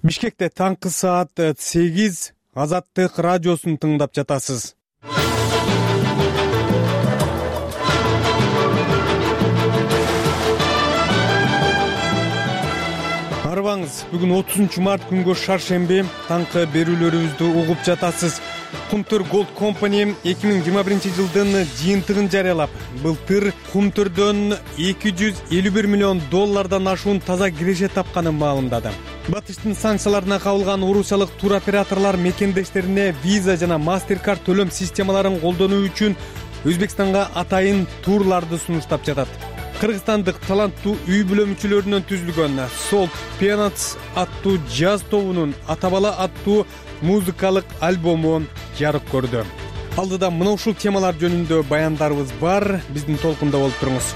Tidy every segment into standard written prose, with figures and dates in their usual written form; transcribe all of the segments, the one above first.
Бишкекте таңкы саат 8 Азаттык радиосун тыңдап жатасыз. Арбаңыз, бүгүн 30 март күнгө шаршемби таңкы берүүлөрүбүздү угуп жатасыз. Кумтөр Gold Company 2021 жылдын жыйынтыгын жарыялап, былтыр кумтөрдөн $251 миллион ашуун таза киреше тапканын маалымдады. Батыштын санкцияларына кабылган орусиялык туроператорлор мекендештерине виза жана MasterCard төлөм системаларын колдонуу үчүн Өзбекстанга атайын турларды сунуштап жатат. Кыргызстандык таланттуу үй бүлө мүчөлөрүнөн түзүлгөн Salt Peanuts аттуу жаз тобунун Ата бала аттуу музыкалык альбому жарык көрдү. Алдыда мына ушул темалар жөнүндө баяндарыбыз бар. Биздин толкунда болуп туруңуз.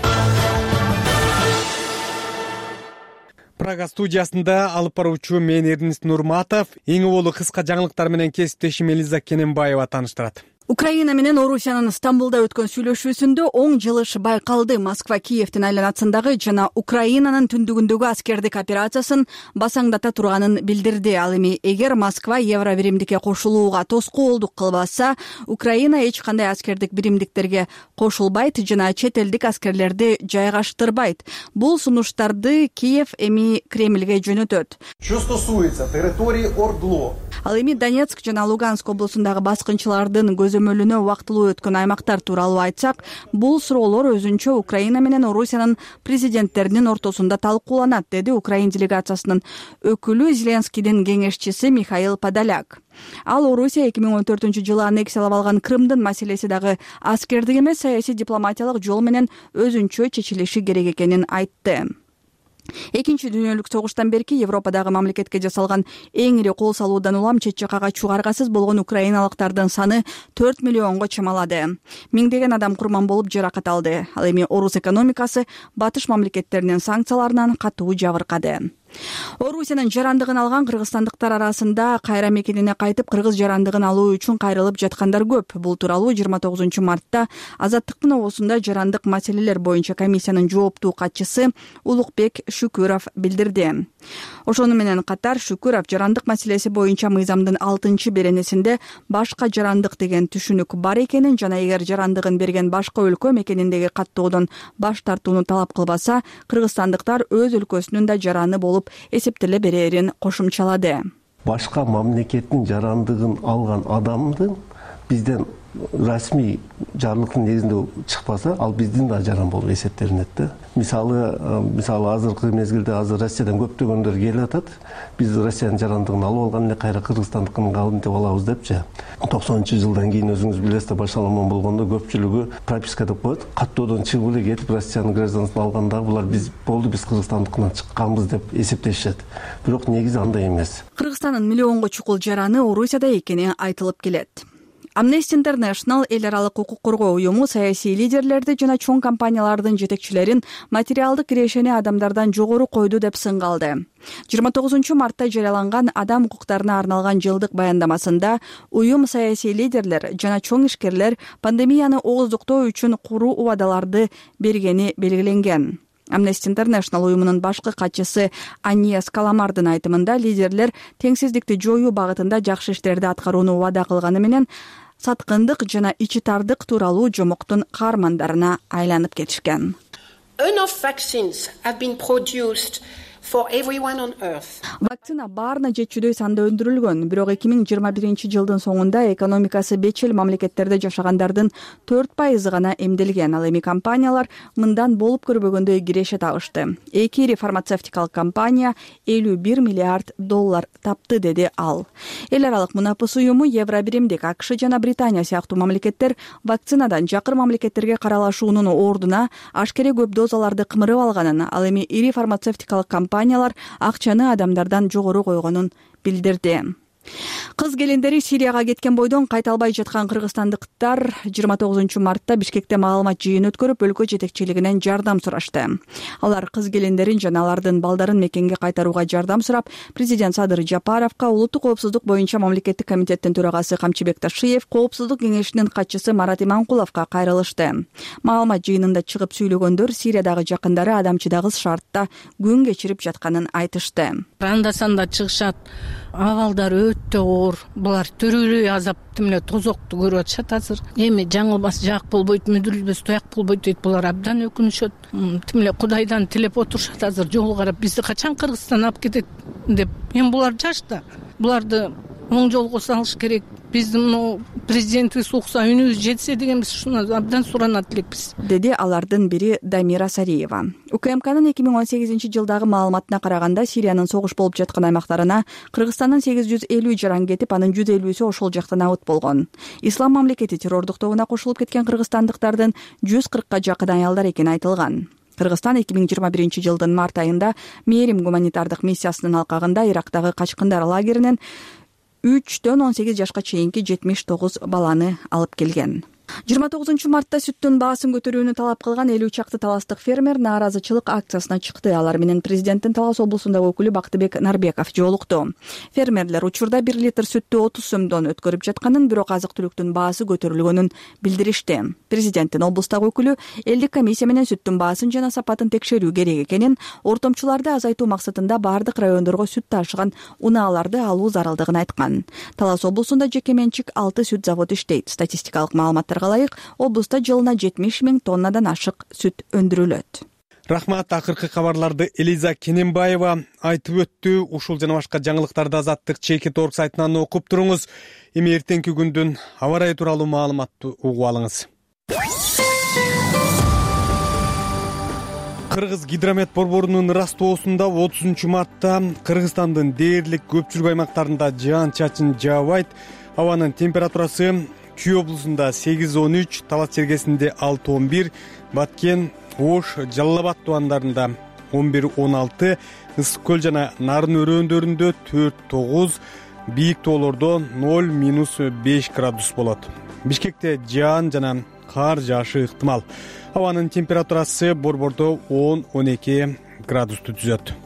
Прага студиясында алып баруучу мен Эрнест Нурматов, эң болу кыска жаңылыктар менен кесиптешим Элиза Кененбаева тааныштырат. Украина менен Орусиянын Стамбулда өткөн сүйлөшүүсүндө оң жылыш байкалды. Москва Киевдин айланасындагы жана Украинанын түндүгүндөгү аскердик операциясын басаңдата турганын билдирди. Ал эми эгер Москва Евро биримдикке кошулууга тоскоолдук кылбаса, Украина эч кандай аскердик биримдиктерге кошулбайт жана чет элдик аскерлерди жайгаштырбайт. Бул сунуштарды Киев эми Кремльге жөнөтөт. Что стосуется территории ОРДЛО. Ал эми Донецк жана Луганск облусундагы баскынчылардын көзөмөлүнө убактылуу өткөн аймактар тууралуу айтсак, бул суроолор өзүнчө Украина менен Орусиянын президенттеринин ортосунда талкууланат, деди Украин делегациясынын өкүлү Зеленскийдин кеңешчиси Михаил Подоляк. Ал Орусия 2014 жылы аннексиялап алган Крымдын маселеси дагы аскердик эмес, саясий дипломатиялык жол менен өзүнчө чечилиши керек экенин айтты. Экинчи дүйнөлүк согуштан берки Европадагы мамлекетке жасалган эң ири кол салуудан улам чет жакка качууга аргасыз болгон украиналыктардын саны 4 миллионго чамалады. Миңдеген адам курман болуп жаракат алды. Ал эми орус экономикасы батыш мамлекеттеринин санкцияларынан катуу жабыркады. Орусиянын жарандыгын алган кыргызстандыктар арасында кайра мекенине кайтып кыргыз жарандыгын алуу үчүн кайрылып жаткандар көп. Бул тууралуу 29 мартта Азаттыктын обосунда жарандык маселелер боюнча комиссиянын жооптуу катчысы Улукбек Шүкүров билдирди. Ошону менен катар Шүкүров жарандык маселеси боюнча мыйзамдын 6-беренесинде башка жарандык деген түшүнүк бар экенин жана эгер жарандыгын берген башка өлкө мекениндеги каттоодон баш тартууну талап кылбаса, кыргызстандыктар өз өлкөсүнүн да жараны болуп эсептеле берерин кошумчалады. Башка мамлекеттин жарандыгын алган адамдын бизден расмий жарлыктын негизинде чыкпаса, ал биздин да жаран болуп эсептелинет да. Мисалы азыркы мезгилде Россиядан көптөгөндөр келип атат. Биз Россиянын жарандыгын алып алган эле кайра Кыргызстандыкын калтып алабыз депчи. 90-жылдан кийин өзүңүз билесиз, башаламан болгондо көпчүлүгү прописка деп коет. Каттоодон чыгып эле кетип Россиянын гражданствын алганда булар биз Кыргызстандыкынан чыкканбыз деп эсептешет. Бирок негизи андай эмес. Кыргызстандын миллионго чукул жараны Орусияда экени айтылып келет. Amnesty International эл аралык укук коргоо уюму саясий лидерлерди жана чоң компаниялардын жетекчилерин материалдык кирешени адамдардан жогору койду деп сынгалды. 29 мартта жарыяланган адам укуктарына арналган жылдык баяндамасында уюм саясий лидерлер жана чоң ишкерлер пандемияны ооздуктоо үчүн куруу убадаларды бергени белгиленген. Amnesty International уюмунун башкы катчысы Аньес Каламардын айтымында лидерлер теңсиздикти жоюу багытында жакшы иштерди аткарууну убада кылганы менен саткындык жана ичи тардык тууралуу жомоктун каармандарына айланып кетишкен. Enough vaccines have been produced for everyone on earth. Вакцина баарына жетчүдөй санда өндүрүлгөн, бирок 2021 жылдын соңунда экономикасы бечил мамлекеттерде жашагандардын 4% гана эмделген. Ал эми компаниялар мындан болуп көрбөгөндөй киреше табышты. Эки ири фармацевтикалык компания $51 миллиард тапты, деди ал. Эл аралык мунапыс уюму Евро биримдик, АКШ жана Британия сыяктуу мамлекеттер вакцинадан жакыр мамлекеттерге каралашуунун ордуна ашкере көп дозаларды кымырып алганын, ал эми ири фармацевтикалык компаниялар акчаны адамдардан жогору койгонун билдирди. Кыз келиндери Сирияга кеткен бойдон кайта албай жаткан кыргызстандыктар 29 мартта Бишкекте маалымат жыйын өткөрүп, өлкө жетекчилигинен жардам сурашты. Алар кыз келиндерин жана алардын балдарын мекенге кайтарууга жардам сурап, президент Садыр Жапаровго, улуттук коопсуздук боюнча мамлекеттик комитеттин төрагасы Камчыбек Ташиев, коопсуздук кеңешинин катчысы Марат Иманкуловго кайрылышты. Маалымат жыйынында чыгып сүйлөгөндөр Сириядагы жакындары адамчыдагыс шартта күн кечирип жатканын айтышты. Анда-санда чыгышат, абалдар өтө оор. Булар төрөлүү азап тимле тозокту көрүп атышат азыр. Эми жаңылбас жак болбойт, мүдүрүлбөс тояк болбойт дейт. Булар абдан өкүнүшөт. Тимле Кудайдан тилеп отурушат азыр, жолу карап бизди качан Кыргызстан алып кетет деп. Эми булар жашта. Буларды оң жолго салыш керек. Биздин президентибиз укса, үнүбүз жетсе дегенбиз, шуну абдан суранат элекпиз, деди алардын бири Дамира Сариева. УКМКнын 2018-жылдагы маалыматына караганда, Сириянын согуш болуп жаткан аймактарына Кыргызстандын 850 жаран кетип, анын 150сү ошол жактан абыт болгон. Ислам мамлекети террордук тобуна кошулуп кеткен кыргызстандыктардын 140ка жакын аялдар экени айтылган. Кыргызстан 2021-жылдын март айында Мээрим гуманитардык миссиясынын алкагында Ирактагы качкындар лагеринен 3-төн 18 жашка чейинки 79 баланы алып келген. 29 мартта сүттүн баасын көтөрүүнү талап кылган 50 чакты таластык фермер нааразычылык акциясына чыкты. Алар менен президенттин Талас облусундагы өкүлү Бактыбек Нарбеков жолукту. Фермерлер учурда 1 литр сүттү 30 сомдон өткөрүп жатканын, бирок азык-түлүктүн баасы көтөрүлгөнүн билдиришти. Президенттин облустагы өкүлү элдик комиссия менен сүттүн баасын жана сапатын текшерүү керек экенин, ортомчуларды азайтуу максатында бардык райондорго сүт ташыган унааларды алуу зарылдыгын айткан. Талас облусунда жеке менчик 6 сүт заводу иштейт. Статистикалык маалыматтарга ылайык, облуста жылына 70 000 тоннадан ашык сүт өндүрүлөт. Рахмат. Акыркы кабарларды Элиза Кененбаева айтып өттү. Ушул жана башка жаңылыктарды Азаттык Чекит орг сайтынан окуп туруңуз. Эми эртеңки күндүн аба ырайы тууралуу маалыматты угуп алыңыз. Кыргыз гидромет борборунун ырастоосунда 30 мартта Кыргызстандын дээрлик көпчүлүк аймактарында жаан-чачын жаабайт. Абанын температурасы Күй облусунда 8-13, Талас чергесинде 6-11, Баткен, Ош, Жалал Абад тубандарында 11-16, Ысык көл жана Нарын өрөөндөрүндө 4-9, бийик тоолордо 0-5 градус болот. Бишкекте жаан жана кар жаашы ыктымал. Абанын температурасы борбордо 10-12 градусту түзөт.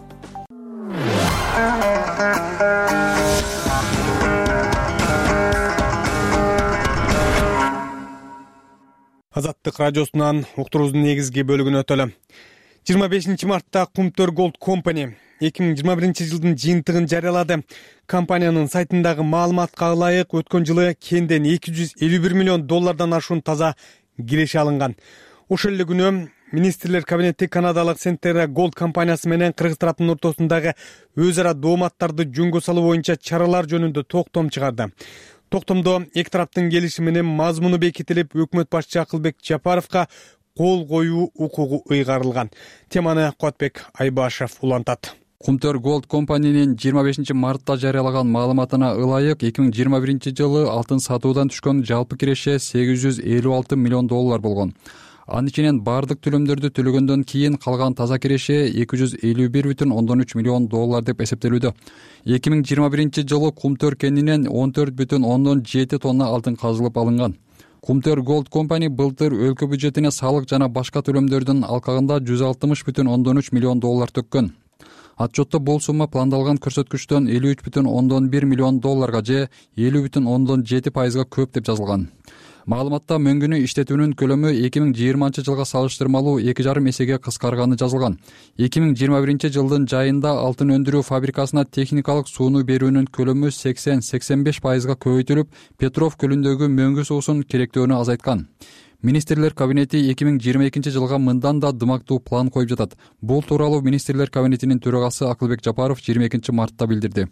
Азаттык радиосунан уктуруубуздун негизги бөлүгүн өтөлө. 25 мартта Кумтөр Gold Company 2021 жылдын жыйынтыгын жарыялады. Компаниянын сайтындагы маалыматка ылайык, өткөн жылы кенден $251 миллион ашуун таза киреше алынган. Ошол эле күнү министрлер кабинети канадалык Centerra Gold компаниясы менен кыргыз тараптын ортосундагы өз ара дооматтарды жөнгө салуу боюнча чаралар жөнүндө токтом чыгарды. Токтомдо эки тараптын келишиминин мазмуну бекитилип, өкмөт башчы Акылбек Жапаровго кол коюу укугу ыйгарылган. Теманы Куатбек Айбашев улантат. Кумтөр Gold Company'нин 25 мартта жарыялаган маалыматына ылайык, 2021 жылы алтын сатуудан түшкөн жалпы киреше $856 миллион болгон. Анын ичинен бардык төлөмдөрдү төлөгөндөн кийин калган таза киреше $251,3 миллион деп эсептелүүдө. 2021 жылы Кумтөр кенинен 14,7 тонна алтын казылып алынган. Кумтөр Gold Company былтыр өлкө бюджетине салык жана башка төлөмдөрдүн алкагында $160,3 миллион төккөн. Отчетто бул сумма пландалган көрсөткүчтөн $53,1 миллион же 50,7% көп деп жазылган. Маалыматта мөңгүнү иштетүүнүн көлөмү 2020 жылга салыштырмалуу 2,5 эсеге кыскарганы жазылган. 2021 жылдын жайында алтын өндүрүү фабрикасына техникалык сууну берүүнүн көлөмү 80-85% көбөйтүлүп, Петров көлүндөгү мөңгү суусун керектөөнү азайткан. Министрлер кабинети 2022 жылга мындан да дымактуу план коюп жатат. Бул тууралуу Министрлер кабинетинин төрагасы Акылбек Жапаров 22 мартта билдирди.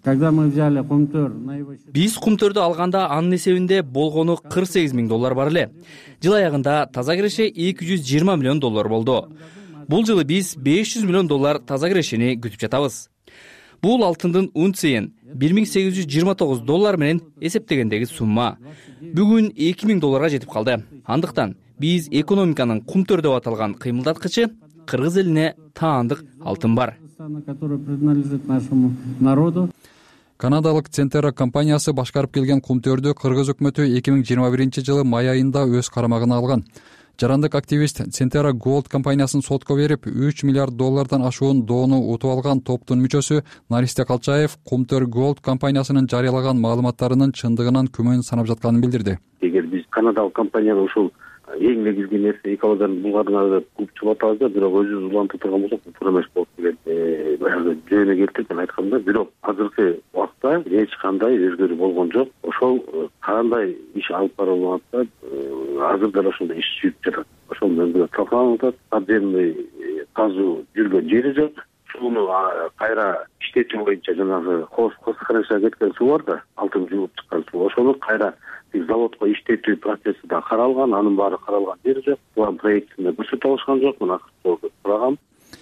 Биз Кумтөрдү алганда анын эсебинде болгону $48 миң бар эле. Жыл аягында таза киреше $220 миллион болду. Бул жылы биз $500 миллион таза кирешени күтүп жатабыз. Бул алтындын унциян $1,829 менен эсептегендеги сумма. Бүгүн $2,000 жетип калды. Андыктан биз экономиканын Кумтөр деп аталган кыймылдаткычы кыргыз элине таандык алтын бар. Канадалык Центера компаниясы башкарып келген кумтөрдү Кыргыз өкмөтү 2021 май айында өз карамагына алган. Жарандык активист Центера Gold компаниясын сотко берип, $3 миллиард ашуун доону утуп алган топтун мүчөсү Наристе Калчаев Кумтөр Gold компаниясынын жарыялаган маалыматтарынын чындыгынан күмөн санап жатканын билдирди. Эгер биз канадалык компанияны ушул эң негизги нерсе экологияны булгандыгына көп чыгып атабыз да, бирок өзүбүз улантып турган болсок бул туура эмес болот деген баягы жөнүнө келтирип мен айтканда, бирок азыркы убакта эч кандай өзгөрүү болгон жок. Ошол кандай иш алып барылып атат, азыр да ошондой иш жүрүп жатат. Ошол менен талкаланып атат. Подземный казуу жүргөн жери жок. Сууну кайра иштетүү боюнча жанагы хозканага кеткен суу бар да, алтын жууп чыккан суу. Ошону кайра заводко иштетүү процесси да каралган, анын баары каралган жери жок. План проектинде көрсөтө алышкан жок. Мына сурагам.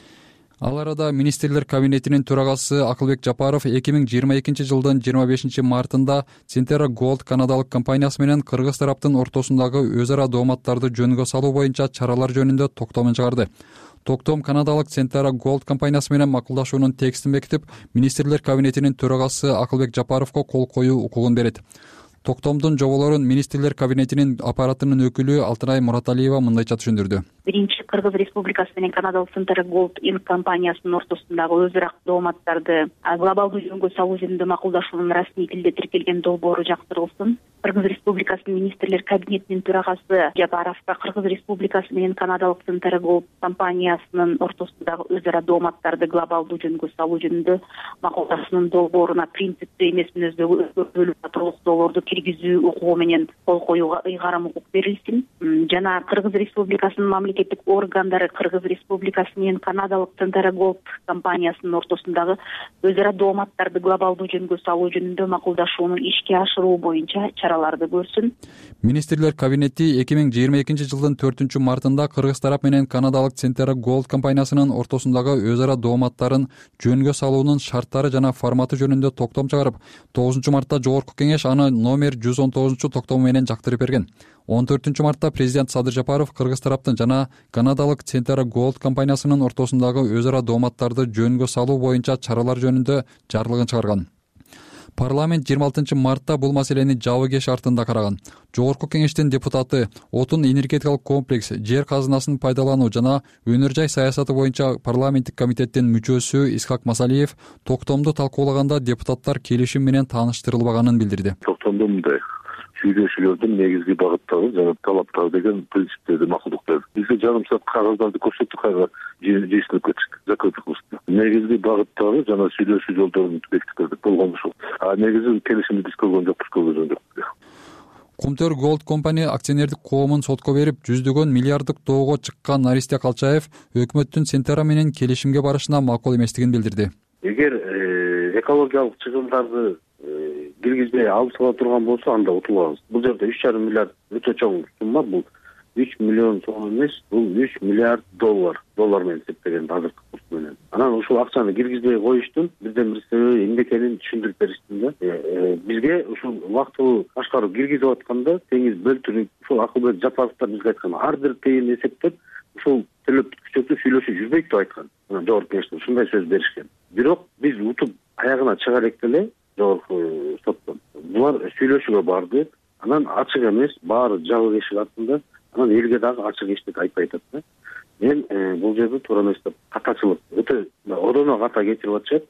Ал арада министрлер кабинетинин төрагасы Акылбек Жапаров 2022 жылдын 25 мартында Центера Gold канадалык компаниясы менен кыргыз тараптын ортосундагы өз ара дооматтарды жөнгө салуу боюнча чаралар жөнүндө токтомун чыгарды. Токтом канадалык Центера Gold компаниясы менен макулдашуунун текстин бекитип, министрлер кабинетинин төрагасы Акылбек Жапаровго кол коюу укугун берет. Токтомдун жоболорун министрлер кабинетинин аппаратынын өкүлү Алтынай Мураталиева мындайча түшүндүрдү. Биринчи Кыргыз Республикасы менен канадалык Центера Gold компаниясынын ортосундагы өз ара дооматтарды глобалдуу жөнгө салуу жөнүндө макулдашуунун расмий тилде тиркелген долбоору жактырылсын. Кыргыз Республикасынын министрлер кабинетинин төрагасы Жапаровго Кыргыз Республикасы менен канадалык Центера Gold компаниясынын ортосундагы өз ара дооматтарды глобалдуу жөнгө салуу жөнүндө макулдашуунун долбооруна принциптүү эмес мүнөздөгү өзгөртүүлүк толуктоолорду киргизүү укугу менен кол коюуга ыйгарым укук берилсин. Жана Кыргыз Республикасынын мамлекеттик органдары Кыргыз Республикасы менен канадалык Центера Gold компаниясынын ортосундагы өз ара дооматтарды глобалдуу жөнгө салуу жөнүндө макулдашууну ишке ашыруу боюнча чараларды көрсүн. Министрлер кабинети 2022 жылдын 4 мартында Кыргыз тарап менен канадалык Центера Gold компаниясынын ортосундагы өз ара дооматтарын жөнгө салуунун шарттары жана форматы жөнүндө токтом чыгарып, 9 мартта Жогорку кеңеш аны номер 119 токтому менен жактырып берген. 14 мартта президент Садыр Жапаров Кыргыз тараптын жана канадалык Центера Gold компаниясынын ортосундагы өз ара дооматтарды жөнгө салуу боюнча чаралар жөнүндө жарлыгын чыгарган. Парламент 26 мартта бул маселени жабык эш артында караган. Жогорку кеңештин депутаты отун энергетикалык комплекс, жер казынасын пайдалануу жана өнөр жай саясаты боюнча парламенттик комитеттин мүчөсү Исхак Масалиев токтомду талкуулаганда депутаттар келишим менен тааныштырылбаганын билдирди. Токтомдо мындай сүйлөшүүлөрдүн негизги багыттары жана талаптары деген принциптерди макулдук берди. Бизге жарым саат кагаздарды көрсөттүк, кайра жыйынтык өттүк, закрытый кылышты. Негизги багыттары жана сүйлөшүү жолдорун бекитип бердик, болгон ушул. Негизи келишимди биз көргөн жокпуз, көргөн жокпуз. Кумтөр Gold компания акционердик коомун сотко берип, жүздөгөн миллиарддык доого чыккан Наристе Калчаев өкмөттүн Центера менен келишимге барышына макул эместигин билдирди. Эгер экологиялык чыгымдарды киргизбей алып сала турган болсо, анда утулабыз. Бул жерде 3,5 миллиард өтө чоң сумма, бул 3 миллион сом эмес, бул 3 миллиард доллар менен эсептегенде азыркы курс менен. Анан ушул акчаны киргизбей коюштун бирден бир себеби эмне экенин түшүндүрүп бериштим да. Бизге ушул убактылуу башкаруу киргизип атканда теңиз бөлтүрүп, ушул Акылбек Жапаровдор бизге айткан ар бир тыйын эсептеп, ушул төлөп күчөтүп сүйлөшүү жүрбөйт деп айткан. Жогорку кеңеште ушундай сөз беришкен. Бирок биз утуп аягына чыга элек эле жогорку соттон. Булар сүйлөшүүгө барды. Анан ачык эмес, баары жабык эшик артында. Анан элге дагы ачык эчтек айтпай атат да. Мен бул жерде туура эмес деп, катачылык өтө одоно ката кетирип атышат.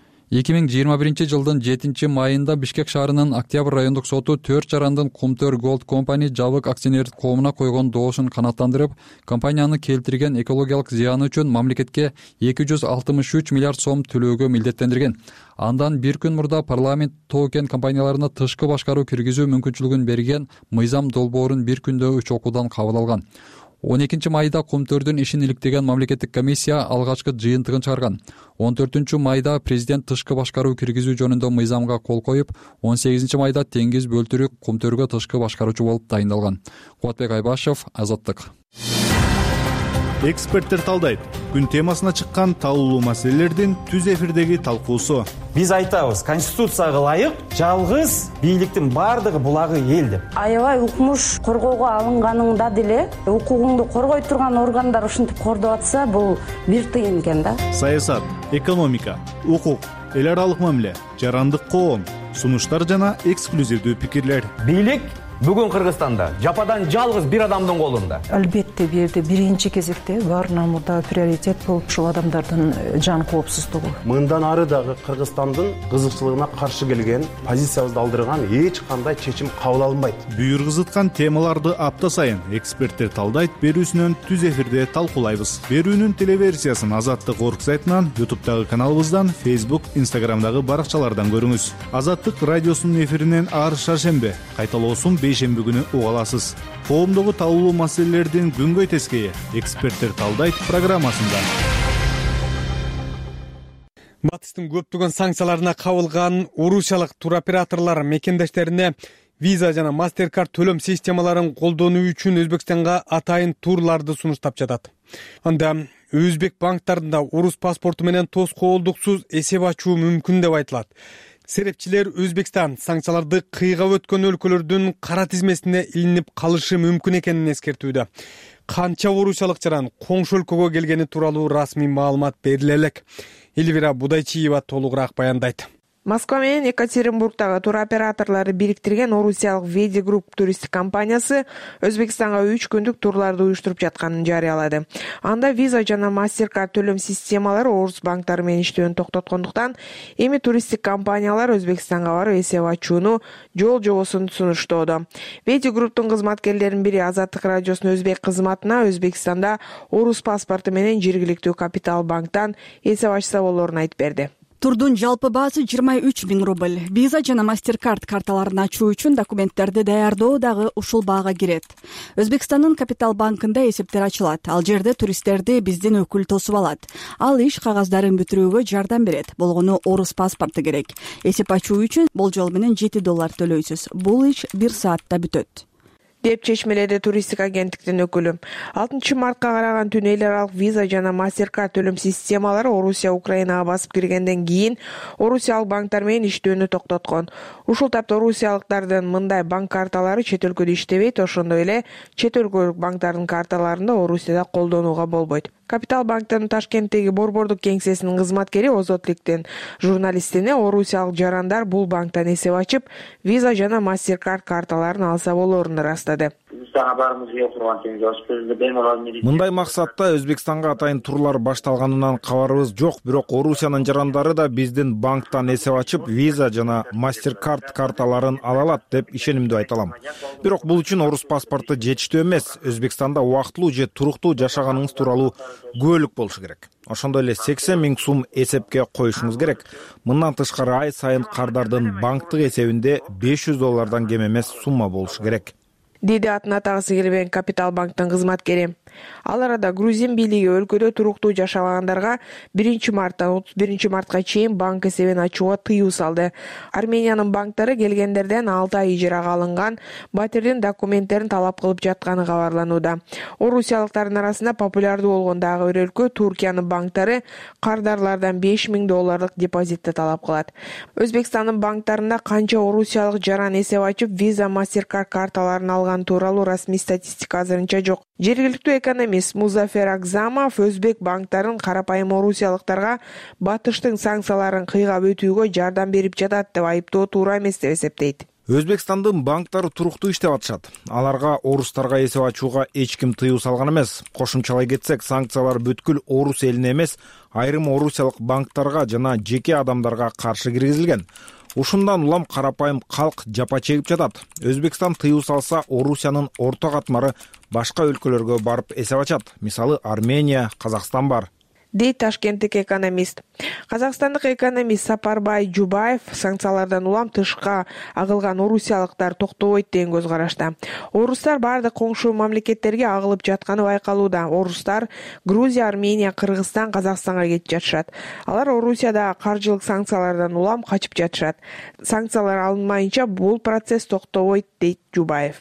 2021 жылдын 7 майында Бишкек шаарынын Октябрь райондук соту 4 жарандын Кумтөр Gold компания жабык акционердик коомуна койгон доосун канааттандырып, компанияны келтирген экологиялык зыяны үчүн мамлекетке 263 миллиард сом төлөөгө милдеттендирген. Андан бир күн мурда парламент токен компанияларына тышкы башкаруу киргизүү мүмкүнчүлүгүн берген мыйзам долбоорун бир күндө 3 окуудан кабыл алган. 12 майда Кумтөрдүн ишин иликтеген мамлекеттик комиссия алгачкы жыйынтыгын чыгарган. 14 майда президент тышкы башкаруу киргизүү жөнүндө мыйзамга кол коюп, 18 майда Теңиз Бөлтүрүк Кумтөргө тышкы башкаруучу болуп дайындалган. Кубатбек Айбашев, Азаттык. Эксперттер талдайт. Күн темасына чыккан талуулуу маселелердин түз эфирдеги талкуусу. Биз айтабыз, конституцияга ылайык жалгыз бийликтин бардыгы булагы эл деп. Аябай укмуш коргоого алынганыңда деле укугуңду коргой турган органдар ушинтип кордоп атса, бул бир тыйын экен да. Саясат, экономика, укук, эл аралык мамиле, жарандык коом, сунуштар жана эксклюзивдүү пикирлер. Бийлик бүгүн Кыргызстанда жападан жалгыз бир адамдын колунда. Албетте бул жерде биринчи кезекте баарынан мурда приоритет болуп ушул адамдардын жан коопсуздугу. Мындан ары дагы Кыргызстандын кызыкчылыгына каршы келген, позициябызды алдырган эч кандай чечим кабыл алынбайт. Бүйүргүзүткан темаларды апта сайын эксперттер талдайт, берүүсүнөн түз эфирде талкуулайбыз. Берүүнүн телеверсиясын Азаттык орг сайтынан, YouTube'дагы каналыбыздан, Facebook, Instagram'дагы баракчалардан көрүңүз. Азаттык радиосунун эфиринен ар шаршембе, кайталоосун бейшемби күнү уга аласыз. Коомдогу талкуулуу маселелердин күнгөй тескейи эксперттер талдайт программасында. Батыштын көптөгөн санкцияларына кабылган орусиялык туроператорлор мекендештерине виза жана MasterCard төлөм системаларын колдонуу үчүн Өзбекстанга атайын турларды сунуштап жатат. Анда өзбек банктарында орус паспорту менен тоскоолдуксуз эсеп ачуу мүмкүн деп айтылат. Серепчилер Өзбекстан санкцияларды кыйгап өткөн өлкөлөрдүн кара тизмесине илинип калышы мүмкүн экенин эскертүүдө. Канча орусиялык жаран коңшу өлкөгө келгени тууралуу расмий маалымат бериле элек. Элвира Будайчиева толугураак баяндайт. Москва менен Екатеринбургдагы туроператорлору бириктирген орусиялык Веди Групп туристик компаниясы Өзбекстанга 3 күндүк турларды уюштуруп жатканын жарыялады. Анда виза жана MasterCard төлөм системалары орус банктары менен иштөөүн токтоткондуктан, эми туристик компаниялар Өзбекстанга барып эсеп ачууну жол жобосун сунуштоодо. Веди Групптун кызматкерлеринин бири Азаттык радиосунун өзбек кызматына Өзбекстанда орус паспорту менен жергиликтүү Капитал банктан эсеп ачса болоорун айтып берди. Турдун жалпы баасы 23 000 рубль. Виза жана MasterCard карталарын ачуу үчүн документтерди даярдоо дагы ушул баага кирет. Өзбекстандын Капитал банкында эсептер ачылат. Ал жерде туристтерди биздин өкүл тосуп алат. Ал иш кагаздарын бүтүрүүгө жардам берет. Болгону орус паспорту керек. Эсеп ачуу үчүн болжол менен $7 төлөйсүз. Бул иш 1 саатта бүтөт, деп чечмеледи туристик агенттиктин өкүлү. 6 мартка караган түн эл аралык виза жана MasterCard төлөм системалары Орусия Украинага басып киргенден кийин орусиялык банктар менен иштөөнү токтоткон. Ушул тапта орусиялыктардын мындай банк карталары чет өлкөдө иштебейт, ошондой эле чет өлкөлүк банктардын карталарын да Орусияда колдонууга болбойт. Капитал банктын Ташкенттеги борбордук кеңсесинин кызматкери Озотликтин журналистине орусиялык жарандар бул банктан эсеп ачып, виза жана MasterCard карталарын алса болоорун ырастады. Мындай максатта Өзбекстанга атайын турлар башталганынан кабарыбыз жок, бирок Орусиянын жарандары да биздин банктан эсеп ачып, виза жана MasterCard карталарын ала алат деп ишенимдүү айта алам. Бирок бул үчүн орус паспорту жетиштүү эмес. Өзбекстанда убактылуу же туруктуу жашаганыңыз тууралуу күбөлүк болушу керек. Ошондой эле 80 000 сум эсепке коюшуңуз керек. Мындан тышкары ай сайын кардардын банктык эсебинде $500 кем эмес сумма болушу керек, деди атын атагысы келбеген Капитал банктын кызматкери. Ал арада Грузин бийлиги өлкөдө туруктуу жашабагандарга 1 марттан 31 мартка чейин банк эсебин ачууга тыюу салды. Армениянын банктары келгендерден 6 ай ижарага алынган батирдин документтерин талап кылып жатканы кабарланууда. Орусиялыктардын арасында популярдуу болгон дагы бир өлкө Туркиянын банктары кардарлардан $5,000 депозитти талап кылат. Өзбекстандын банктарында канча орусиялык жаран эсеп ачып, виза MasterCard карталарын алган тууралуу расмий статистика азырынча жок. Жергиликтүү экономист Музафер Акзамов өзбек банктарын карапайым орусиялыктарга батыштын санкцияларын кыйгап өтүүгө жардам берип жатат деп айыптоо туура эмес деп эсептейт. Өзбекстандын банктары туруктуу иштеп атышат. Аларга орустарга эсеп ачууга эч ким тыюу салган эмес. Кошумчалай кетсек, санкциялар бүткүл орус элине эмес, айрым орусиялык банктарга жана жеке адамдарга каршы киргизилген. Ушундан улам карапайым калк жапа чегип жатат. Өзбекстан тыюу салса, Орусиянын орто катмары башка өлкөлөргө барып эсеп ачат. Мисалы Армения, Казакстан бар, дейт ташкенттик экономист. Казакстандык экономист Сапарбай Жубаев санкциялардан улам тышка агылган орусиялыктар токтобойт деген көз карашта. Орустар бардык коңшу мамлекеттерге агылып жатканы байкалууда. Орустар Грузия, Армения, Кыргызстан, Казакстанга кетип жатышат. Алар Орусияда каржылык санкциялардан улам качып жатышат. Санкциялар алынмайынча бул процесс токтобойт, дейт Жубаев.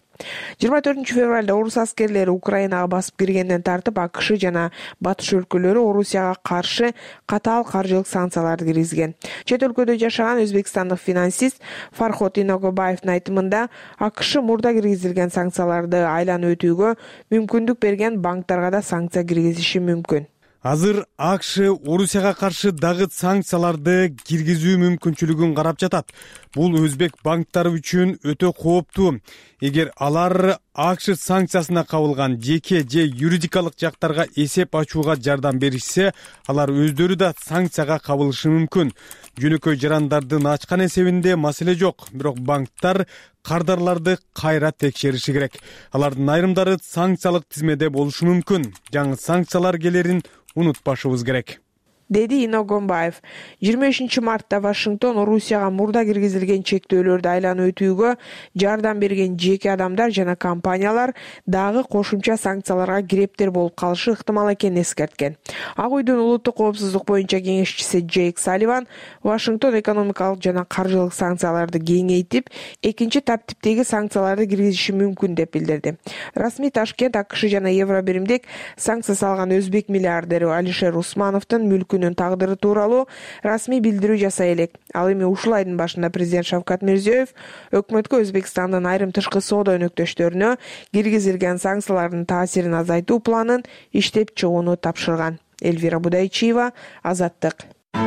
24 февралда орус аскерлери Украинага басып киргенден тартып АКШ жана батыш өлкөлөрү Орусияга каршы катаал каржылык санкцияларды киргизген. Чет өлкөдө жашаган өзбекстандык финансист Фархот Иногобаевдин айтымында АКШ мурда киргизилген санкцияларды айланып өтүүгө мүмкүндүк берген банктарга да санкция киргизиши мүмкүн. Азыр АКШ Орусияга каршы дагы санкцияларды киргизүү мүмкүнчүлүгүн карап жатат. Бул өзбек банктары үчүн өтө кооптуу. Эгер алар АКШ санкциясына кабылган жеке же юридикалык жактарга эсеп ачууга жардам беришсе, алар өздөрү да санкцияга кабылышы мүмкүн. Жөнөкөй жарандардын ачкан эсебинде маселе жок, бирок банктар кардарларды кайра текшериши керек. Алардын айрымдары санкциялык тизмеде болушу мүмкүн. Жаңы санкциялар келерин унутпашыбыз керек, деди Иногонбаев. 25 мартта Вашингтон Орусияга мурда киргизилген чектөөлөрдү айланып өтүүгө жардам берген жеке адамдар жана компаниялар дагы кошумча санкцияларга кирептер болуп калышы ыктымал экенин эскерткен. Ак үйдүн улуттук коопсуздук боюнча кеңешчиси Джейк Салливан Вашингтон экономикалык жана каржылык санкцияларды кеңейтип, экинчи таптиптеги санкцияларды киргизиши мүмкүн деп билдирди. Расмий Ташкент АКШ жана Евробиримдик санкция салган өзбек миллиардери Алишер Усмановдун мүлкү тагдыры тууралуу расмий билдирүү жасай элек. Ал эми ушул айдын башында президент Шавкат Мирзиёев өкмөткө Өзбекстандын айрым тышкы соода өнөктөштөрүнө киргизилген санкциялардын таасирин азайтуу планын иштеп чыгууну тапшырган. Эльвира Будайчиева, Азаттык.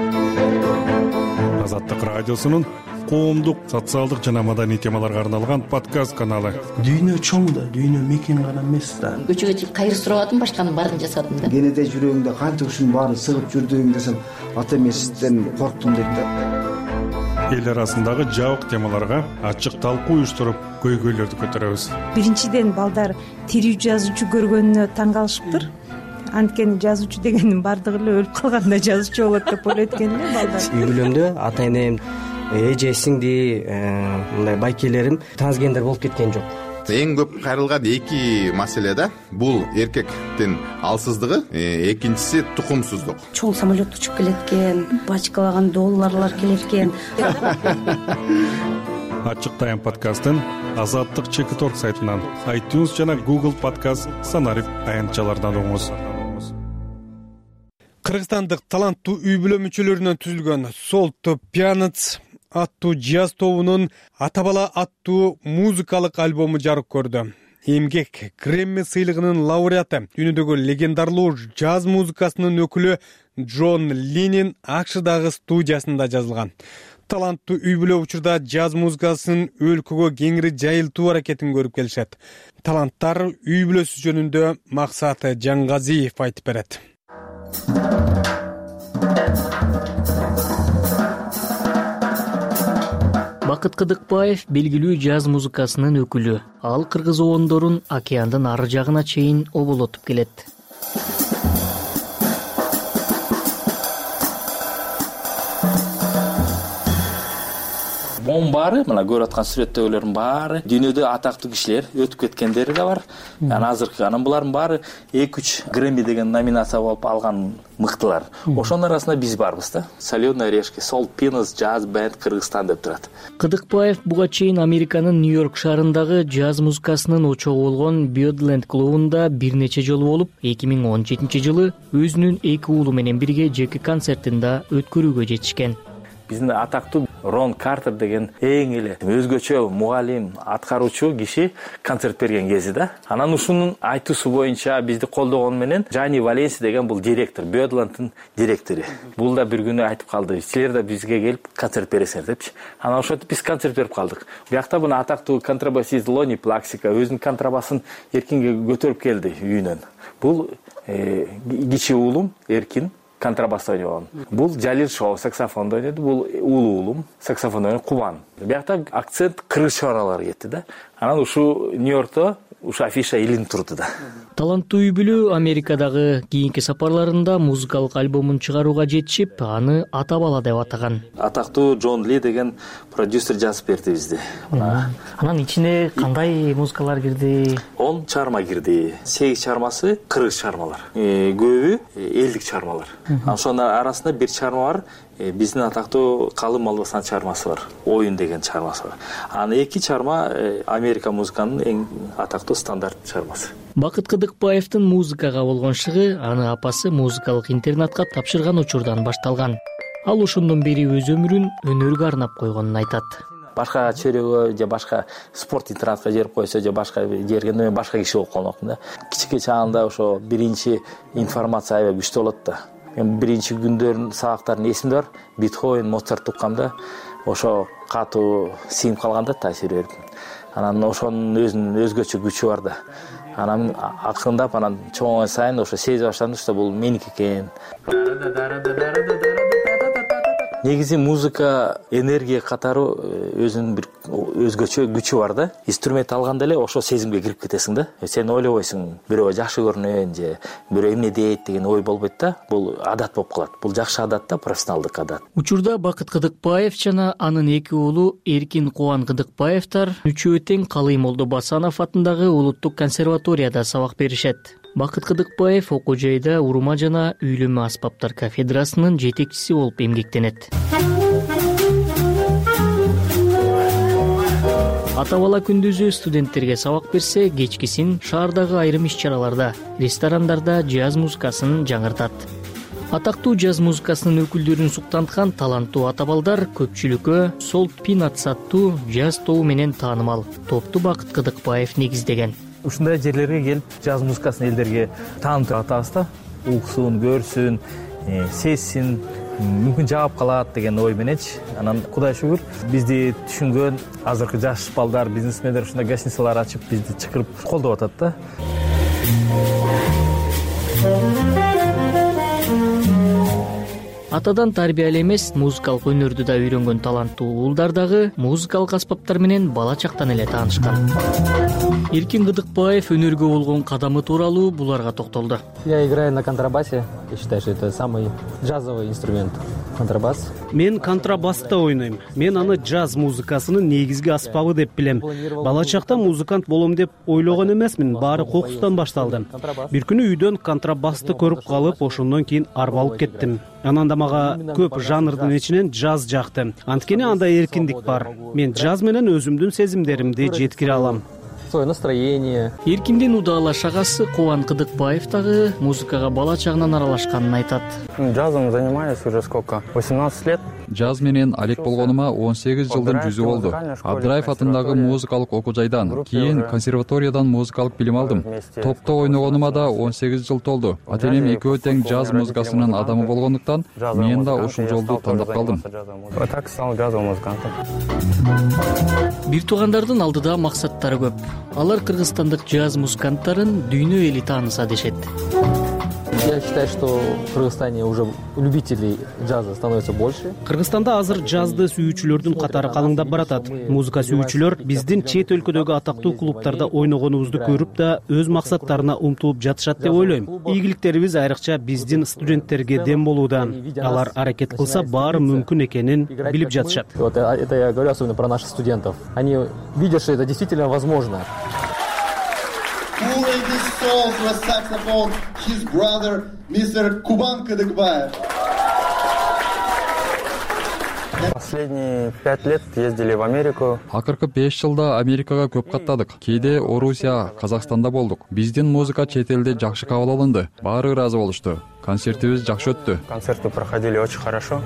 Азаттык радиосунун коомдук, социалдык жана маданий темаларга арналган подкаст каналы. Дүйнө чоң да, дүйнө мекен гана эмес да. Көчөгө чыгып кайыр сурап атам, башканын баарын жасадым да. Кенеде жүрөгүңдө канча ушунун баарын сыгып жүрдүң десем, ата эмесизден корктум дейт да. Эл арасындагы жабык темаларга ачык талкуу уюштуруп, көйгөйлөрдү көтөрөбүз. Биринчиден балдар тирүү жазуучу көргөнүнө таң калышыптыр. Анткени жазуучу дегендин бардыгы эле өлүп калганда жазуучу болот деп ойлойт экен эле балдар. Үй бүлөмдө ата энем, эже сиңди, мындай байкелерим трансгендер болуп кеткен жок. Эң көп кайрылган эки маселе да. Бул эркектин алсыздыгы, экинчиси тукумсуздук. Чоң самолет учуп келеткен, бачкалаган долларлар келеткен. Ачык тайм подкастын Азаттык Чекиторг сайтынан, iTunes жана Google подкаст санарип аянтчалардан угуңуз. Кыргызстандык таланттуу үй бүлө мүчөлөрүнөн түзүлгөн Солто Pianets аттуу жаз тобунун Ата бала аттуу музыкалык альбому жарык көрдү. Эмгек Грэмми сыйлыгынын лауреаты, дүйнөдөгү легендарлуу жаз музыкасынын өкүлү Джон Ленин АКШдагы студиясында жазылган. Таланттуу үй бүлө учурда жаз музыкасынын өлкөгө кеңири жайылтуу аракетин көрүп келишет. Таланттар үй бүлөсү жөнүндө Максат Жаңгазиев айтып берет. Бакыт Кыдыкбаев белгилүү жаз музыкасынын өкүлү. Ал кыргыз обондорун океандын ары жагына чейин оболотуп келет. Монун баары, мына көрүп аткан сүрөттөгүлөрдүн баары дүйнөдө атактуу кишилер, өтүп кеткендери да бар. Азыркы анан булардын баары 2-3 Грэмми деген номинация болуп алган мыктылар. Ошонун арасында биз барбыз да. Соленые орешки, Солто Pianets Jazz Band Кыргызстан деп турат. Кыдыкбаев буга чейин Американын Нью-Йорк шаарындагы жаз музыкасынын очогу болгон Birdland клубунда бир нече жолу болуп, 2017-жылы өзүнүн 2 уулу менен бирге жеке концертин да өткөрүүгө жетишкен. Биздин атактуу Рон Картер деген эң эле өзгөчө мугалим, аткаруучу киши концерт берген кези да. Анан ушунун айтуусу боюнча бизди колдогон менен Джани Валенси деген бул директор, Birdland'ын директору. Бул да бир күнү айтып калды, силер да бизге келип концерт бересиңер депчи. Анан ошентип биз концерт берип калдык. Биякта мына атактуу контрабасист Лони Плаксика өзүнүн контрабасын эркинге көтөрүп келди үйүнөн. Бул кичи уулум Эркин контрабас ойногон. Бул Жалил Шоу саксофондо ойнойт, бул уулу уулум саксофондо ойнойт Кубан. Биякта акцент кыргыз чыгаралары кетти да. Анан ушу Нью-Йоркто ушу афиша илинип турду да. Таланттуу үй бүлө Америкадагы кийинки сапарларында музыкалык альбомун чыгарууга жетишип, аны Ата бала деп атаган. Атактуу Джон Ли деген продюсер жазып берди бизди. Анан ичине кандай музыкалар кирди? 10 чарма кирди. 8 чармасы кыргыз чармалар. Көбү элдик чармалар. Ошонун арасында бир чарма бар, биздин атактуу Калым Малбасан чармасы бар. Оюн деген чармасы бар. Анан 2 чарма Америка музыканын эң атактуу стандарт чармасы. Бакыт Кыдыкбаевдин музыкага болгон шыгы аны апасы музыкалык интернатка тапшырган учурдан башталган. Ал ошондон бери өз өмүрүн өнөргө арнап койгонун айтат. башка чөйрөгө же башка спорт интернатка жиберип койсо же башка жерге мен башка киши болуп калмакмын да. Кичике чагында ошо биринчи информация аябай күчтүү болот да. Мен биринчи күндөрүн сабактарын эсимде бар. Бетховен, Моцарт укканда ошо катуу сиңип калган да таасир берип. Анан ошонун өзүнүн өзгөчө күчү бар да. Анан акырындап анан чоңойгон сайын ошо сезип баштадым, что бул меники экен. Негизи музыка энергия катары өзүнүн бир өзгөчө күчү бар да. Инструмент алганда эле ошо сезимге кирип кетесиң да. Сен ойлобойсуң, бирөө жакшы көрүнөйүн же бирөө эмне дейт деген ой болбойт да. Бул адат болуп калат. Бул жакшы адат да, профессионалдык адат. Учурда Бакыт Кыдыкбаев жана анын эки уулу Эркин Кубан Кыдыкбаевтар үчөө тең Калый Молдо Басанов атындагы Улуттук консерваторияда сабак беришет. Бакыт Кыдыкбаев окуу жайда урма жана үйлөмө аспаптар кафедрасынын жетекчиси болуп эмгектенет. Ата бала күндүзү студенттерге сабак берсе, кечкисин шаардагы айрым иш-чараларда, ресторандарда джаз музыкасын жаңыртат. Атактуу джаз музыкасынын өкүлдөрүн суктанткан таланттуу ата балдар көпчүлүккө Salt Peanuts аттуу джаз тобу менен таанымал. Топту Бакыт Кыдыкбаев негиздеген. Ушундай жерлерге келип джаз музыкасын элдерге таанытып атабыз да. Уксун, көрсүн, сезсин, мүмкүн жаап калат деген ой мененчи. Анан Кудай шүгүр, бизди түшүнгөн азыркы жаш балдар, бизнесмендер ушундай гостиницалар ачып бизди чакырып колдоп атат да. Атадан тарбиялуу эмес, музыкалык өнөрдү да үйрөнгөн таланттуу уулдар дагы музыкалык аспаптар менен бала чактан эле таанышкан. Эркин Кыдыкбаев өнөргө болгон кадамы тууралуу буларга токтолду. Я играю на контрабасе. Я считаю, что это самый джазовый инструмент. Контрабас. Мен контрабаста ойнойм. Мен аны джаз музыкасынын негизги аспабы деп билем. Бала чакта музыкант болом деп ойлогон эмесмин, баары кокустан башталды. Бир күнү үйдөн контрабасты көрүп калып, ошондон кийин арбалып кеттим. Анан да мага көп жанрдын ичинен джаз жакты. Анткени анда эркиндик бар. Мен джаз менен өзүмдүн сезимдеримди жеткире алам. Свое настроение. Эркиндин удаалаш агасы Кубан Кыдыкбаев дагы музыкага бала чагынан аралашканын айтат. Джазом занимаюсь уже сколько? 18 лет. Джаз менен алек болгонума 18 жылдын жүзү болду. Абдраев атындагы музыкалык окуу жайдан, кийин консерваториядан музыкалык билим алдым. Топто ойногонума да 18 жыл толду. Ата-энем экөө тең джаз музыкасынын адамы болгондуктан мен да ушул жолду тандап калдым. Так стал джазовым музыкантом. Бир туугандардын алдыда максаттары көп. Алар кыргызстандык джаз музыканттарын дүйнө эли тааныса дешет. Я считаю, что в Кыргызстане уже любителей джаза становится больше. Кыргызстанда азыр джазды сүйүүчүлөрдүн катары калыңдап баратат. Музыка сүйүүчүлөр биздин чет өлкөдөгү атактуу клубтарда ойногонубузду көрүп да өз максаттарына умтулуп жатышат деп ойлойм. Ийгиликтерибиз айрыкча биздин студенттерге дем болууда. Алар аракет кылса баары мүмкүн экенин билип жатышат. Вот это я говорю особенно про наших студентов. Они видят, что это действительно возможно. Playing this song for a saxophone, his brother, Mr. Кубан Кыдыкбаев. Последние 5 лет ездили в Америку. Акыркы 5 жылда Америкага көп каттадык. Кээде Орусия, Казакстанда болдук. Биздин музыка чет элде жакшы кабыл алынды. Баары ыраазы болушту. Концертибиз жакшы өттү. Концерты проходили очень хорошо.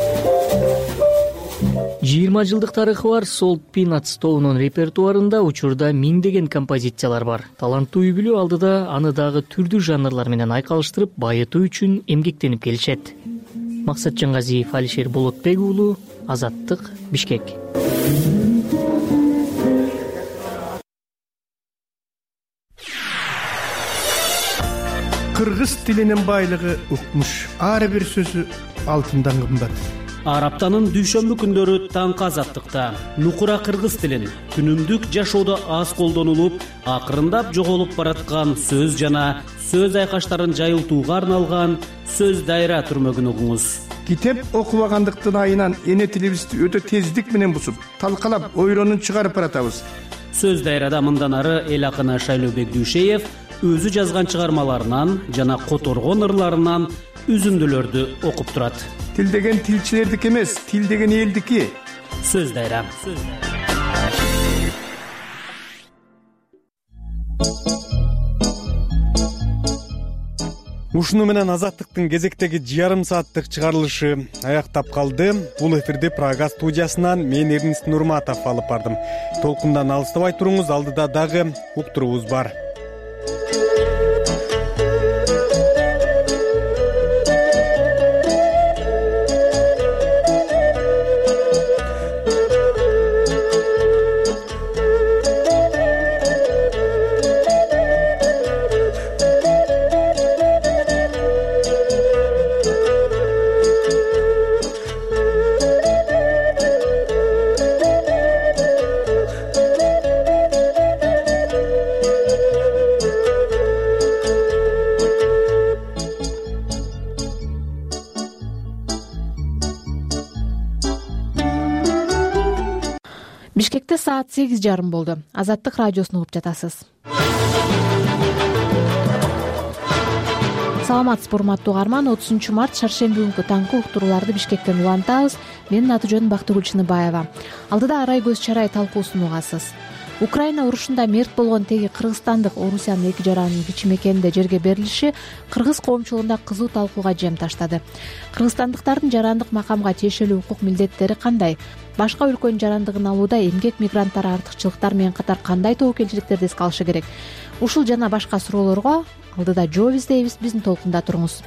20 жылдык тарыхы бар Salt Peanuts тобунун репертуарында учурда миңдеген композициялар бар. Таланттуу үй бүлө алдыда аны дагы түрдүү жанрлар менен айкалыштырып, байытуу үчүн эмгектенип келишет. Максат Жаңгазиев, Алишер Болотбек уулу, Азаттык, Бишкек. Кыргыз тилинин байлыгы укмуш. Ар бир сөзү алтындан кымбат. Араптанын дүйшөмбү күндөрү таңкы Азаттыкта нукура кыргыз тилин күнүмдүк жашоодо аз колдонулуп, акырындап жоголуп бараткан сөз жана сөз айкаштарын жайылтууга арналган сөз дайра түрмөгүн угуңуз. Китеп окубагандыктын айынан эне тилибизди өтө тездик менен бусуп, талкалап, ойронун чыгарып баратабыз. Сөз дайрада мындан ары эл акыны Шайлообек Дүйшеев өзү жазган чыгармаларынан жана которгон ырларынан үзүндүлөрдү окуп турат. Тил деген тилчилердики эмес, тил деген элдики. Сөз дайра. ушуну менен азаттыктын кезектеги жарым сааттык чыгарылышы аяктап калды. Бул эфирди Прага студиясынан мен Эрнест Нурматов алып бардым. Толкундан алыстабай туруңуз, алдыда дагы уктуруубуз бар. Бишкекте саат 8:30 болду. Азаттык радиосун угуп жатасыз. Саламатсызбы урматтуу угарман, 30 март шаршемби күнкү таңкы уктурууларды Бишкектен улантабыз. Менин аты-жөнүм Бактыгүл Чыныбаева. Алдыда арай көз чарай талкуусун угасыз. Украина урушунда мерт болгон теги кыргызстандык Орусиянын эки жаранынын кичи мекенинде жерге берилиши кыргыз коомчулугунда кызуу талкууга жем таштады. Кыргызстандыктардын жарандык макамга тиешелүү укук милдеттери кандай? Башка өлкөнүн жарандыгын алууда эмгек мигранттары артыкчылыктар менен катар кандай тобокелчиликтерди эске алышы керек? Ушул жана башка суроолорго алдыда жооп издейбиз. Биздин толкунда туруңуз.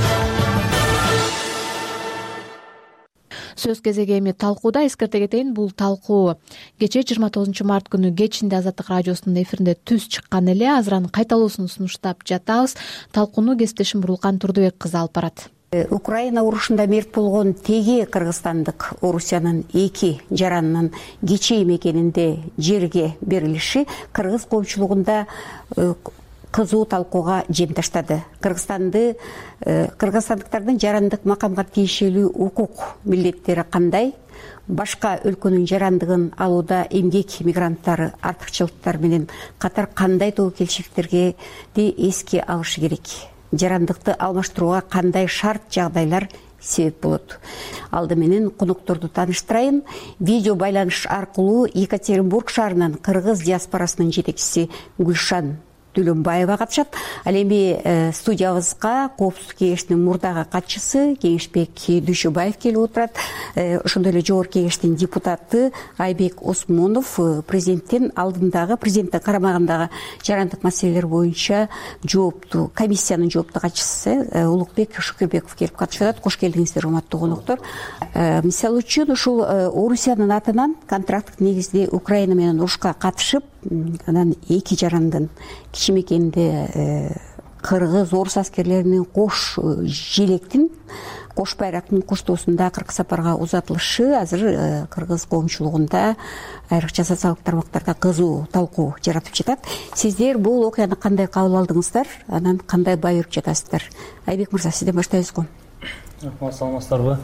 Сөз кезеги эми талкууда. Эскерте кетейин, бул талкуу кечээ 29 март күнү кечинде Азаттык радиосунун эфиринде түз чыккан эле. Азыр анын кайталуусун сунуштап жатабыз. Талкууну кесиптешим Бурулкан Турдубек кызы алып барат. Украина урушунда мерт болгон теги кыргызстандык Орусиянын эки жаранынын кичи мекенинде жерге берилиши кыргыз коомчулугунда кызуу талкууга жем таштады. Кыргызстандыктардын жарандык макамга тиешелүү укук милдеттери кандай? Башка өлкөнүн жарандыгын алууда эмгек мигранттары артыкчылыктар менен катар кандай тобокелчиликтерди эске алышы керек? Жарандыкты алмаштырууга кандай шарт жагдайлар себеп болот? Алды менен конокторду тааныштырайын. Видео байланыш аркылуу Екатеринбург шаарынын кыргыз диаспорасынын жетекчиси Гүлшан Төлөнбаева катышат. Ал эми студиябызга Коопсуздук кеңешинин мурдагы катчысы Кеңешбек Дүйшөбаев келип отурат. Ошондой эле жогорку кеңештин депутаты Айбек Осмонов президенттин алдындагы, президенттин карамагындагы жарандык маселелер боюнча жооптуу комиссиянын жооптуу катчысы Улукбек Шукербеков келип катышат. Кош келдиңиздер, урматтуу коноктор. Мисалы үчүн ушул Орусиянын атынан контракттык негизде Украина менен урушка катышып, анан эки жарандын кичи мекенинде кыргыз орус аскерлеринин кош желектин, кош байрактын куштоосунда кырк сапарга узатылышы азыр кыргыз коомчулугунда айрыкча социалдык тармактарда кызуу талкуу жаратып жатат. Сиздер бул окуяны кандай кабыл алдыңыздар? Анан кандай бай берип жатасыздар? Айбек мырза, сизден баштайбызго. Саламатсыздарбы?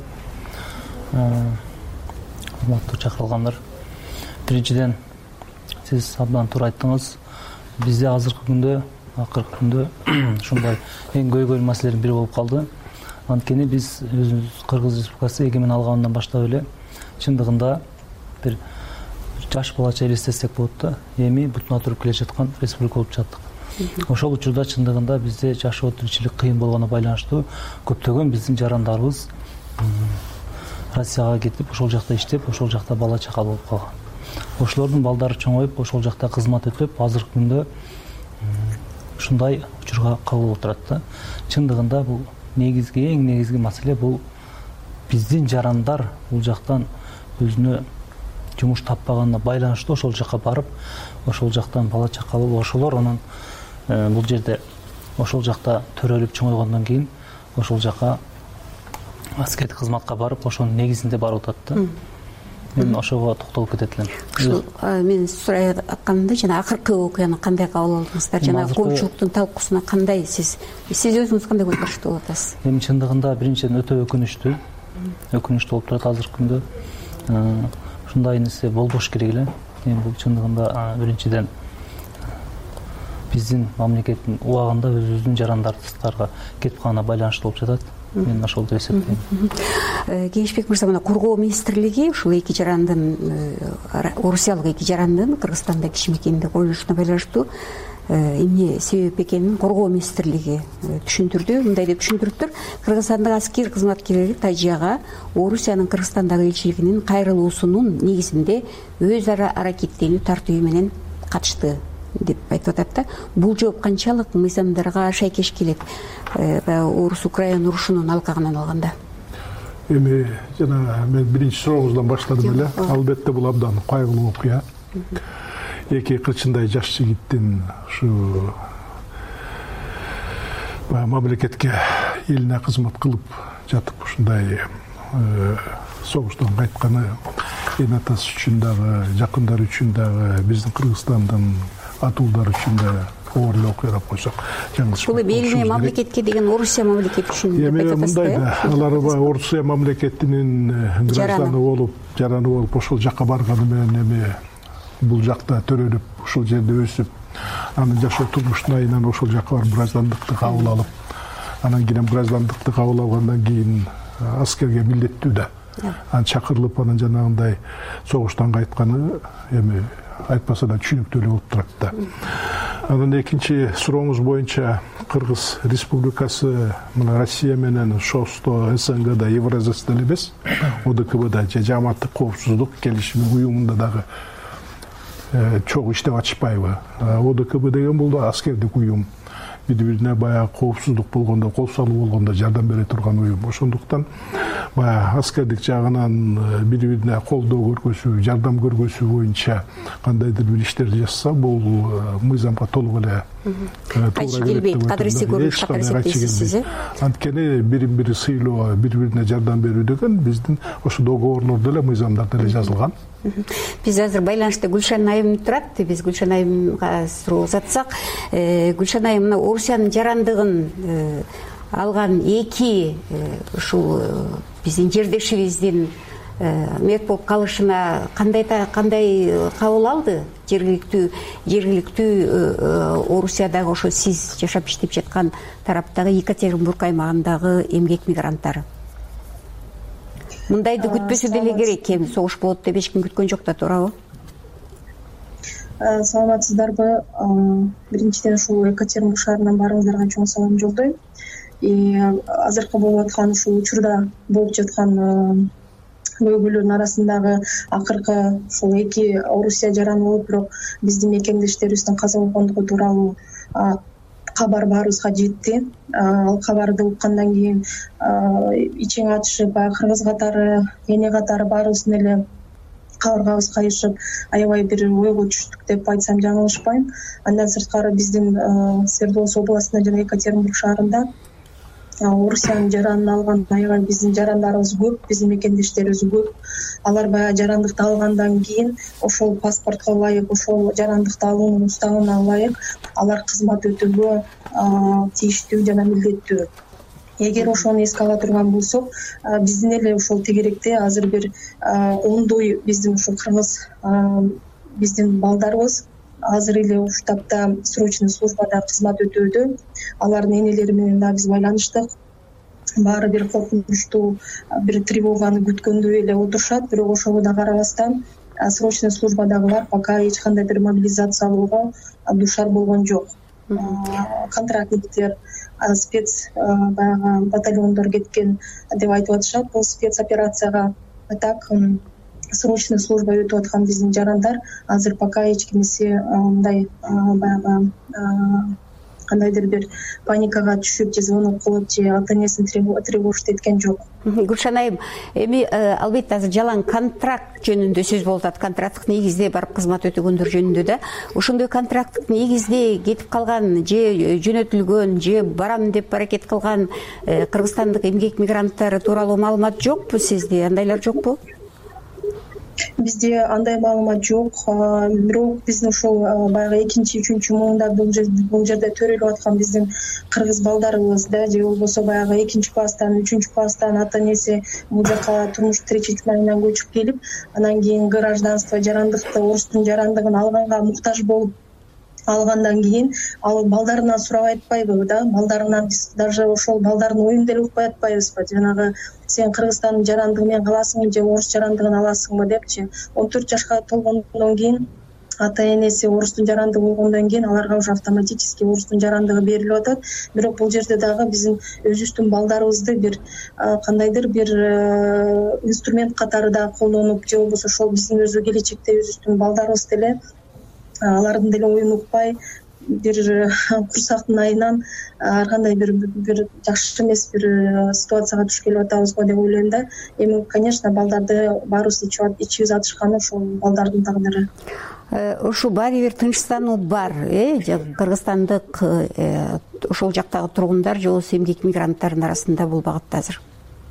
Урматтуу чакырылгандар. Биринчиден, сиз абдан туура айттыңыз. Бизде азыркы күндө, акыркы күндө ушундай эң көйгөйлүү маселелердин бири болуп калды. Анткени биз өзүбүз Кыргыз Республикасы эгемен алгандан баштап эле чындыгында бир жаш балача элестетсек болот да, эми бутуна туруп келе жаткан республика болуп жаттык. Ошол учурда чындыгында бизде жашоо тиричилик кыйын болгонуна байланыштуу көптөгөн биздин жарандарыбыз Россияга кетип, ошол жакта иштеп, ошол жакта бала чака болуп калган. Ошолордун балдары чоңоюп, ошол жакта кызмат өтүп, азыркы күндө ушундай учурга кабыл отурат да. Чындыгында бул эң негизги маселе бул биздин жарандар бул жактан өзүнө жумуш таппаганына байланыштуу ошол жака барып, ошол жактан бала чака болуп, ошолор анан бул жерде ошол жакта төрөлүп чоңойгондон кийин ошол жака аскердик кызматка барып, ошонун негизинде барып атат да. Мен ошого токтолуп кетет элем. Мен сурай атканда жана акыркы окуяны кандай кабыл алдыңыздар? Жана коомчулуктун талкуусуна кандай сиз өзүңүз кандай көз караштуу болуп атасыз? Эми чындыгында биринчиден өтө өкүнүчтүү болуп турат азыркы күндө. Ушундай нерсе болбош керек эле. Эми бул чындыгында биринчиден биздин мамлекеттин убагында өзүбүздүн жарандарыбызга кетип калганына байланыштуу болуп жатат. Мен ошол деп эсептейм. Кеңешбек мырза, мына коргоо министрлиги ушул эки жарандын, орусиялык эки жарандын Кыргызстанда кичи мекенинде коюлушуна байланыштуу эмне себеп экенин коргоо министрлиги түшүндүрдү. Мындай деп түшүндүрүптүр: Кыргызстандык аскер кызматкерлери Тажияга Орусиянын Кыргызстандагы элчилигинин кайрылуусунун негизинде өз ара аракеттенүү тартыйбы менен катышты деп айтып атат да. Бул жооп канчалык мыйзамдарга шайкеш келет Орус Украина урушунун алкагынан алганда? Эми жана мен биринчи сурооңуздан баштадым эле. Албетте бул абдан кайгылуу окуя. Эки кырчындай жаш жигиттин ушу мамлекетке, элине кызмат кылып жатып ушундай согуштан кайтканы эн атасы үчүн дагы, жакындары үчүн дагы, биздин Кыргызстандын атуулдары үчүн да оор эле окуя деп койсок жаңылышпайт. Бул элине мамлекетке деген Орусия мамлекети үчүн деп айтып атасыз да? Мындай да, алар Орусия мамлекетинин гражданы болуп, жараны болуп, ошол жакка барганы менен эми бул жакта төрөлүп, ушул жерде өсүп, анын жашоо турмуштун айынан ошол жакка барып граждандыкты кабыл алып, анан кийин граждандыкты кабыл алгандан кийин аскерге милдеттүү да. Анан чакырылып, анан жанагындай согуштан кайтканы эми айтпаса да түшүнүктүү эле болуп турат да. Анан экинчи сурооңуз боюнча Кыргыз Республикасы мына Россия менен ШОСто, СНГда, Евразияда эле эмес, ОДКБда же Жааматтык коопсуздук келишими уюмунда дагы чогуу иштеп атышпайбы? ОДКБ деген бул да аскердик уюм. Бири-бирине баягы коопсуздук болгондо, кол салуу болгондо жардам бере турган уюм. Ошондуктан баягы аскердик жагынан бири-бирине колдоо көргөзүү, жардам көргөзүү боюнча кандайдыр бир иштерди жасаса, бул мыйзамга толук эле кайчы келбейт, кадырсы көрүш катары эсептейсиз. Анткени бири-бири сыйлоо, бири-бирине жардам берүү деген биздин ошо договорлордо эле, мыйзамдарда эле жазылган. Биз азыр байланышта Гүлшан айым турат. Биз Гүлшан айымга суроо узатсак, Гүлшан айым мына Орусиянын жарандыгын алган эки ушул биздин жердешибиздин мерт болуп калышына кандай кабыл алды? Жергиликтүү Орусиядагы ошо сиз жашап иштеп жаткан тараптагы Екатеринбург аймагындагы эмгек мигранттары. Мындайды күтпөсө деле керек, эми согуш болот деп эч ким күткөн жок да, туурабы? Саламатсыздарбы? Биринчиден ушул Екатеринбург шаарынан баарыңыздарга чоң салам жолдойм. Азыркы болуп аткан ушул учурда болуп жаткан көйгөйлөрдүн арасындагы акыркы ушул эки Орусия жараны болуп, бирок биздин мекендештерибиздин каза болгондугу тууралуу кабар баарыбызга жетти. Ал кабарды уккандан кийин ичиң атышып, кыргыз катары, эне катары баарыбыздын эле кабыргабыз кайышып, аябай бир ойго түштүк деп айтсам жаңылышпайм. Андан сырткары биздин Свердловск областында жана Екатеринбург шаарында Орусиянын жаранын алган аябай биздин жарандарыбыз көп, биздин мекендештерибиз көп. Алар баягы жарандыкты алгандан кийин ошол паспортко ылайык, ошол жарандыкты алуунун уставына ылайык алар кызмат өтөөгө тийиштүү жана милдеттүү. Эгер ошону эске ала турган болсок, биздин эле ошол тегеректе азыр бир ондой биздин ушул кыргыз биздин балдарыбыз азыр эле ушул тапта срочный службада кызмат өтөөдө. Алардын энелери менен да биз байланыштык. Баары бир коркунучтуу, бир тревоганы күткөндөй эле отурушат, бирок ошого да карабастан срочный службадагылар пока эч кандай бир мобилизациялоого дуушар болгон жок. Контрактниктер, спец баягы батальондор кеткен деп айтып атышат бул спецоперацияга. Так срочный служба өтүп аткан биздин жарандар азыр пока эч кимиси мындай баягы кандайдыр бир паникага түшүп же звонок кылып же ата энесин тревожить эткен жок. Гүлшан айым, эми албетте азыр жалаң контракт жөнүндө сөз болуп атат. Контракттык негизде барып кызмат өтөгөндөр жөнүндө да. Ошондой контракттык негизде кетип калган же жөнөтүлгөн же барам деп аракет кылган кыргызстандык эмгек мигранттары тууралуу маалымат жокпу сизде? Андайлар жокпу? Бизде андай маалымат жок, бирок биздин ошол баягы экинчи, үчүнчү муунда бул жерде төрөлүп аткан биздин кыргыз балдарыбыз да, же болбосо баягы экинчи класстан, үчүнчү класстан ата энеси бул жака турмуш тиричиликтин айынан көчүп келип, анан кийин гражданство, жарандыкты, орустун жарандыгын алганга муктаж болуп алгандан кийин ал балдарынан сурабай атпайбы да, балдарынан биз даже ошол балдардын оюн деле укпай атпайбызбы, жанагы сен Кыргызстандын жарандыгы менен каласыңбы же орус жарандыгын аласыңбы депчи. 14 жашка толгондон кийин ата энеси орустун жарандыгы болгондон кийин аларга уже автоматически орустун жарандыгы берилип атат. Бирок бул жерде дагы биздин өзүбүздүн балдарыбызды бир кандайдыр бир инструмент катары да колдонуп, же болбосо ошол биздин өзү келечекте өзүбүздүн балдарыбыз деле алардын деле оюн укпай бир курсактын айынан ар кандай бир жакшы эмес бир ситуацияга туш келип атабыз го деп ойлойм да. Эми конечно балдарды баарыбыз ичибиз атышканы ошол балдардын тагдыры. Ошо баары бир тынчстануу бар, кыргызстандык ошол жактагы тургундар же болбосо эмгек мигранттардын арасында бул багытта азыр?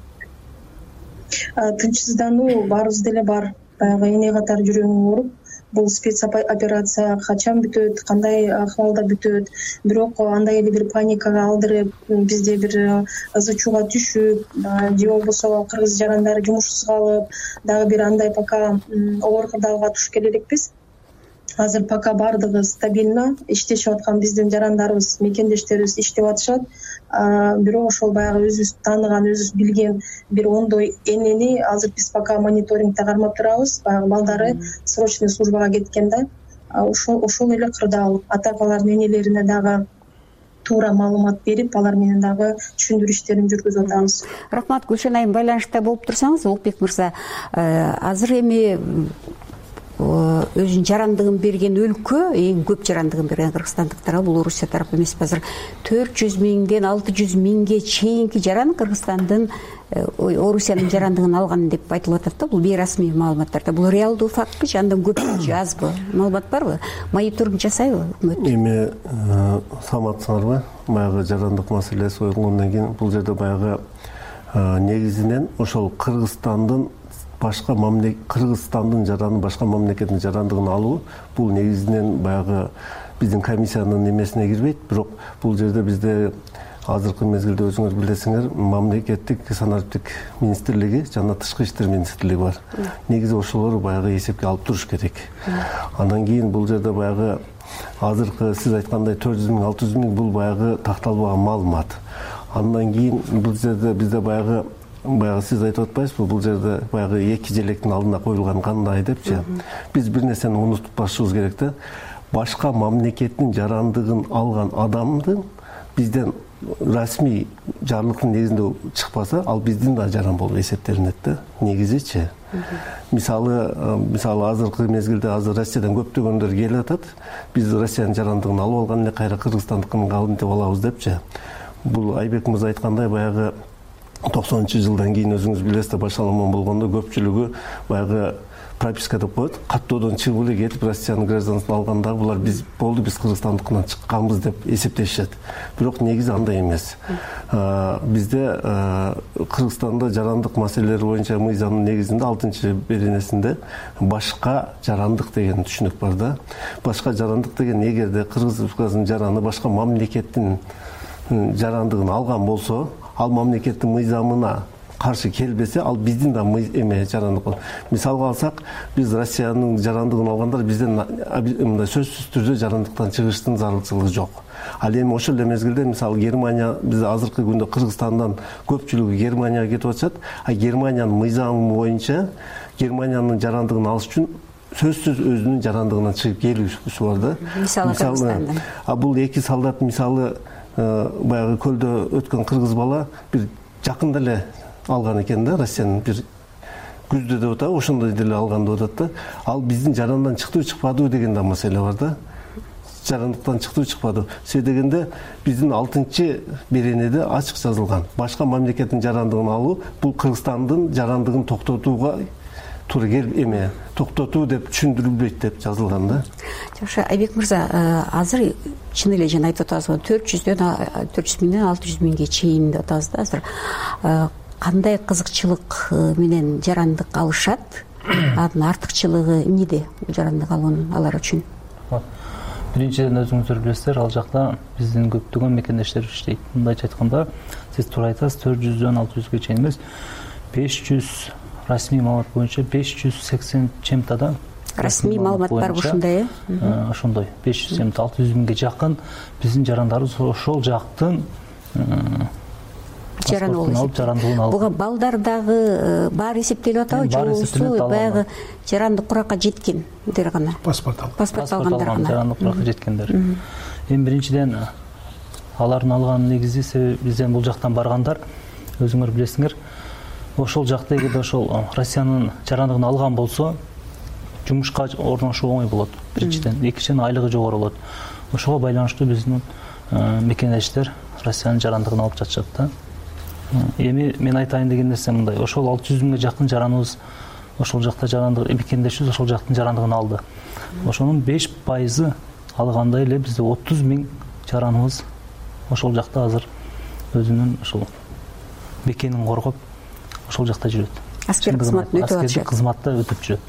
Тынчсыздануу баарыбыз деле бар. Баягы эне катары жүрөгүм ооруп, бул спецоперация качан бүтөт, кандай акыбалда бүтөт, бирок андай эле бир паникага алдырып, бизде бир ызы чууга түшүп, же болбосо кыргыз жарандары жумушсуз калып, дагы бир андай пока оор кырдаалга туш келе элекпиз. Азыр пока баардыгы стабильно иштешип аткан биздин жарандарыбыз, мекендештерибиз иштеп атышат. Бирок ошол баягы өзүбүз тааныган, өзүбүз билген бир ондой энени азыр биз пока мониторингде кармап турабыз. Баягы балдары срочный службага кеткен да. Ошол эле кырдаал. Ата апалардын энелерине дагы туура маалымат берип, алар менен дагы түшүндүрүү иштерин жүргүзүп атабыз. Рахмат. Гүлшен айым, байланышта болуп турсаңыз, Улукбек мырза, азыр эми өзүнүн жарандыгын берген өлкө, эң көп жарандыгын берген кыргызстандыктарга бул Орусия тарапы эмес. Азыр 400 миңден 600 миңге чейинки жаран Кыргызстандын Орусиянын жарандыгын алган деп айтылып атат да. Бул бейрасмий маалыматтарда. Бул реалдуу фактпы же андан көп жазбы? Маалымат барбы? Мониторинг жасайбы өкмөт? Эми саламатсыңарбы? Баягы жарандык маселеси койгондон кийин бул жерде баягы негизинен ошол Кыргызстандын башка Кыргызстандын жараны башка мамлекеттин жарандыгын алуу бул негизинен баягы биздин комиссиянын немесине кирбейт. Бирок бул жерде бизде азыркы мезгилде өзүңөр билесиңер, мамлекеттик санариптик министрлиги жана тышкы иштер министрлиги бар. Негизи ошолор баягы эсепке алып туруш керек. Андан кийин бул жерде баягы азыркы сиз айткандай 400 миң 600 миң бул баягы такталбаган маалымат. Андан кийин бул жерде бизде баягы сиз айтып атпайсызбы, бул жерде баягы эки желектин алдына коюлган кандай депчи. Биз бир нерсени унутпашыбыз керек да. Башка мамлекеттин жарандыгын алган адамдын бизден расмий жарлыктын негизинде чыкпаса, ал биздин да жаран болуп эсептелинет да. Негизичи. Мисалы азыркы мезгилде азыр Россиядан көптөгөндөр келип атат. Биз Россиянын жарандыгын алып алган эле кайра Кыргызстандыкын калтып алабыз депчи. Бул Айбек мырза айткандай баягы 90-жылдан кийин өзүңүз билесиз, башаламан болгондо көпчүлүгү баягы прописка деп коет, каттоодон чыгып эле кетип Россиянын гражданствын алгандар булар биз Кыргызстандыкынан чыкканбыз деп эсептешет. Бирок негизи андай эмес. Бизде Кыргызстанда жарандык маселелери боюнча мыйзамдын негизинде 6-беренесинде башка жарандык деген түшүнүк бар да. Башка жарандык деген эгерде Кыргыз Республикасынын жараны башка мамлекеттин жарандыгын алган болсо, ал мамлекеттин мыйзамына каршы келбесе, ал биздин да жарандык болот. Мисалга алсак, биз Россиянын жарандыгын алгандар бизден мындай сөзсүз түрдө жарандыктан чыгыштын зарылчылыгы жок. Ал эми ошол эле мезгилде мисалы Германия, биз азыркы күндө Кыргызстандан көпчүлүгү Германияга кетип атышат, Германиянын мыйзамы боюнча Германиянын жарандыгын алыш үчүн сөзсүз өзүнүн жарандыгынан чыгып келүүсү бар да. Мисалы Кыргызстандан. Бул эки солдат мисалы баягы көлдө өткөн кыргыз бала бир жакында эле алган экен да, Россиянын бир күздө деп атабы, ошондой деле алган деп атат да. Ал биздин жарандан чыктыбы, чыкпадыбы деген да маселе бар да. Жарандыктан чыктыбы, чыкпадыбы. Себеби дегенде биздин 6-беренеде ачык жазылган. Башка мамлекеттин жарандыгын алуу бул Кыргызстандын жарандыгын токтотууга туура келип токтотуу деп түшүндүрүлбөйт деп жазылган да. Жакшы, Айбек мырза, азыр чын эле жана айтып атабыз, 400 миңден 600 миңге чейин деп атабыз да. Азыр кандай кызыкчылык менен жарандык алышат? Анын артыкчылыгы эмнеде жарандык алуунун алар үчүн? Биринчиден өзүңүздөр билесиздер, ал жакта биздин көптөгөн мекендештер иштейт. Мындайча айтканда, сиз туура айтасыз, 400дөн 600ге чейин эмес, 500 расмий маалымат боюнча 580 чемтада расмий маалымат бар ушундай, ошондой 500-600 миңге жакын биздин жарандарыбыз ошол жактын жаранып алып жарандыгын алып. Буга балдар дагы баары эсептелип атабы, жобосу баягы жарандык куракка жеткендер гана? Паспорт алгандар гана. Жарандык куракка жеткендер. Эми биринчиден алардын алган негизи себеби бизден бул жактан баргандар, өзүңөр билесиңер, ошол жакта эгерде ошол Россиянын жарандыгын алган болсо, жумушка орношуу оңой болот. Биринчиден, экинчиден айлыгы жогору болот. Ошого байланыштуу биздин мекендештер Россиянын жарандыгын алып жатышат да. Эми мен айтайын деген нерсе мындай, ошол 600 миңге жакын жараныбыз ошол жакта жарандык мекендешибиз ошол жактын жарандыгын алды. Ошонун 5% алгандай эле бизде 30 миң жараныбыз ошол жакта азыр өзүнүн ошол мекенин коргоп ошол жакта жүрөт. Аскердик кызматын өтүп атышат. Кызматта өтүп жүрөт.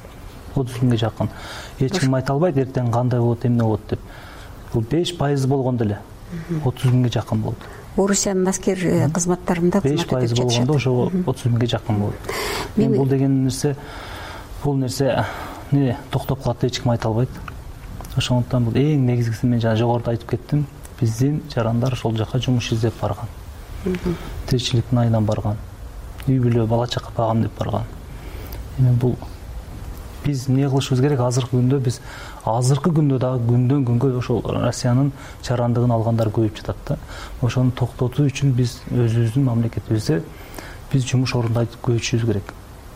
30 миңге жакын. Эч ким айта албайт эртең кандай болот, эмне болот деп. Бул 5% болгондо эле 30 миңге жакын болот. Орусиянын аскер кызматтарында кызмат өтүп жатышат. 5% болгондо ошо 30 миңге жакын болот. Мен бул деген нерсе, бул нерсе токтоп калат деп эч ким айта албайт. Ошондуктан бул эң негизгиси мен жана жогоруда айтып кеттим. Биздин жарандар ошол жака жумуш издеп барган. Тиричиликтин айынан барган. Үй бүлө, бала чака багам деп барган. Эми бул биз эмне кылышыбыз керек? Азыркы күндө дагы күндөн күнгө ошол Россиянын жарандыгын алгандар көбөйүп жатат да. Ошону токтотуу үчүн биз өзүбүздүн мамлекетибизде биз жумуш орундарды көбөйтүшүбүз керек.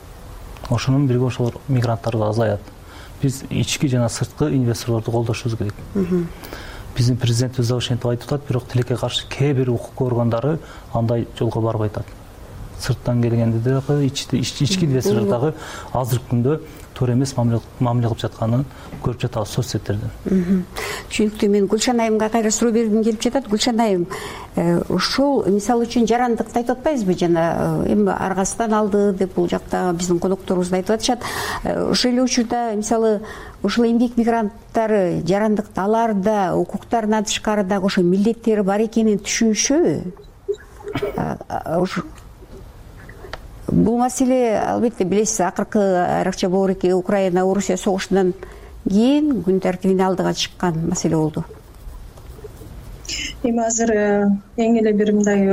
Ошонун бирге ошол мигранттар да азаят. Биз ички жана сырткы инвесторлорду колдошубуз керек. Биздин президентибиз да ошентип айтып атат, бирок тилекке каршы кээ бир укук органдары андай жолго барбай атат. Сырттан келгенде дагы ички инвесторлор дагы азыркы күндө туура эмес мамиле кылып жатканын көрүп жатабыз соцсеттерден. Түшүнүктүү. Мен Гүлшан айымга кайра суроо бергим келип жатат. Гүлшан айым, ушул мисалы үчүн жарандыкты айтып атпайбызбы? Жана эми аргасынан алды деп бул жакта биздин конокторубуз да айтып атышат. Ошол эле учурда мисалы ушул эмгек мигранттары жарандыкты аларда укуктарынан тышкары дагы ошо милдеттери бар экенин түшүнүшөбү? Бул маселе албетте билесиз, акыркы айрыкча Бооруки Украина Орусия согушунан кийин күн тартибине алдыга чыккан маселе болду. Эми азыр эң эле бир мындай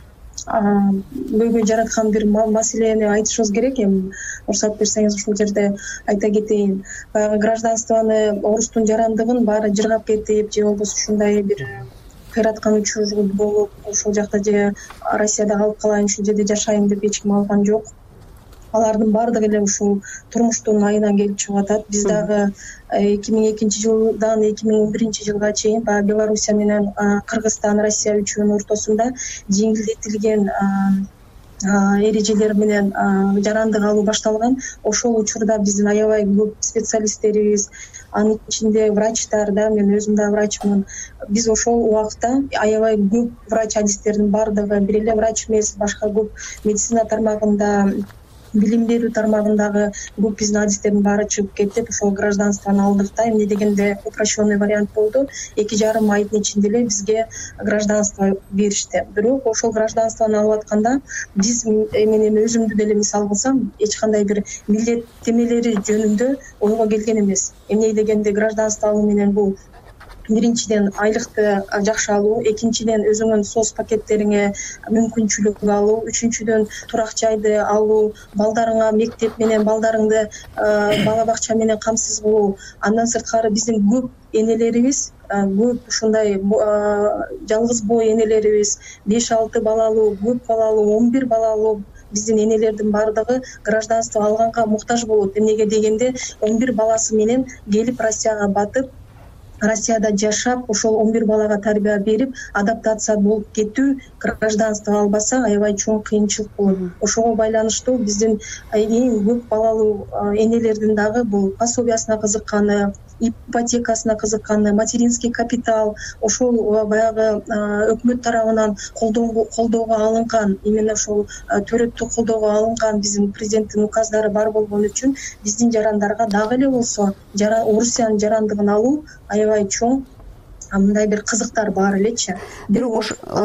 көйгөй жараткан бир маселени айтышыбыз керек. Эми уруксат берсеңиз ушул жерде айта кетейин. Баягы гражданствоны, орустун жарандыгын баары жыргап кетип, же болбосо ушундай бир кыйраткан учур болуп, ошол жакта же Россияда калып калайын, ушул жерде жашайын деп эч ким алган жок. Алардын баардыгы эле ушул турмуштун айынан келип чыгып атат. Биз дагы 2002-жылдан 2011-жылга чейин баягы Белоруссия менен Кыргызстан, Россия үчөөнүн ортосунда жеңилдетилген эрежелер менен жарандык алуу башталган. Ошол учурда биздин аябай көп специалисттерибиз, анын ичинде врачтар да, мен өзүм да врачмын. Биз ошол убакта аябай көп врач адистердин баардыгы, бир эле врач эмес, башка көп медицина тармагында, билим берүү тармагындагы көп биздин адистердин баары чыгып кетип, ошол гражданствону алдык да. Эмне дегенде упрощенный вариант болду. 2,5 айдын ичинде эле бизге гражданство беришти. Бирок ошол гражданствону алып атканда биз, мен эми өзүмдү деле мисал кылсам, эч кандай бир милдеттемелери жөнүндө ойго келген эмес. Эмне дегенде гражданство алуу менен бул биринчиден айлыкты жакшы алуу, экинчиден өзүңүн соц пакеттериңе мүмкүнчүлүк алуу, үчүнчүдөн турак жайды алуу, балдарыңа мектеп менен, балдарыңды бала бакча менен камсыз кылуу. Андан сырткары биздин көп энелерибиз, көп ушундай жалгыз бой энелерибиз, 5-6 балалуу, көп балалуу, 11 балалуу биздин энелердин баардыгы гражданство алганга муктаж болот. Эмнеге дегенде 11 баласы менен келип Россияга батып, Россияда жашап, ошол 11 балага тарбия берип, адаптация болуп кетүү, гражданство албаса аябай чоң кыйынчылык болот. Ошого байланыштуу биздин эң көп балалуу энелердин дагы бул пособиясына кызыкканы, ипотекасына кызыкканы, материнский капитал, ошол баягы өкмөт тарабынан колдоого алынган, именно ошол төрөттү колдоого алынган биздин президенттин указдары бар болгон үчүн биздин жарандарга дагы эле болсо Орусиянын жарандыгын алуу аябай чоң мындай бир кызыктар бар элечи. Бирок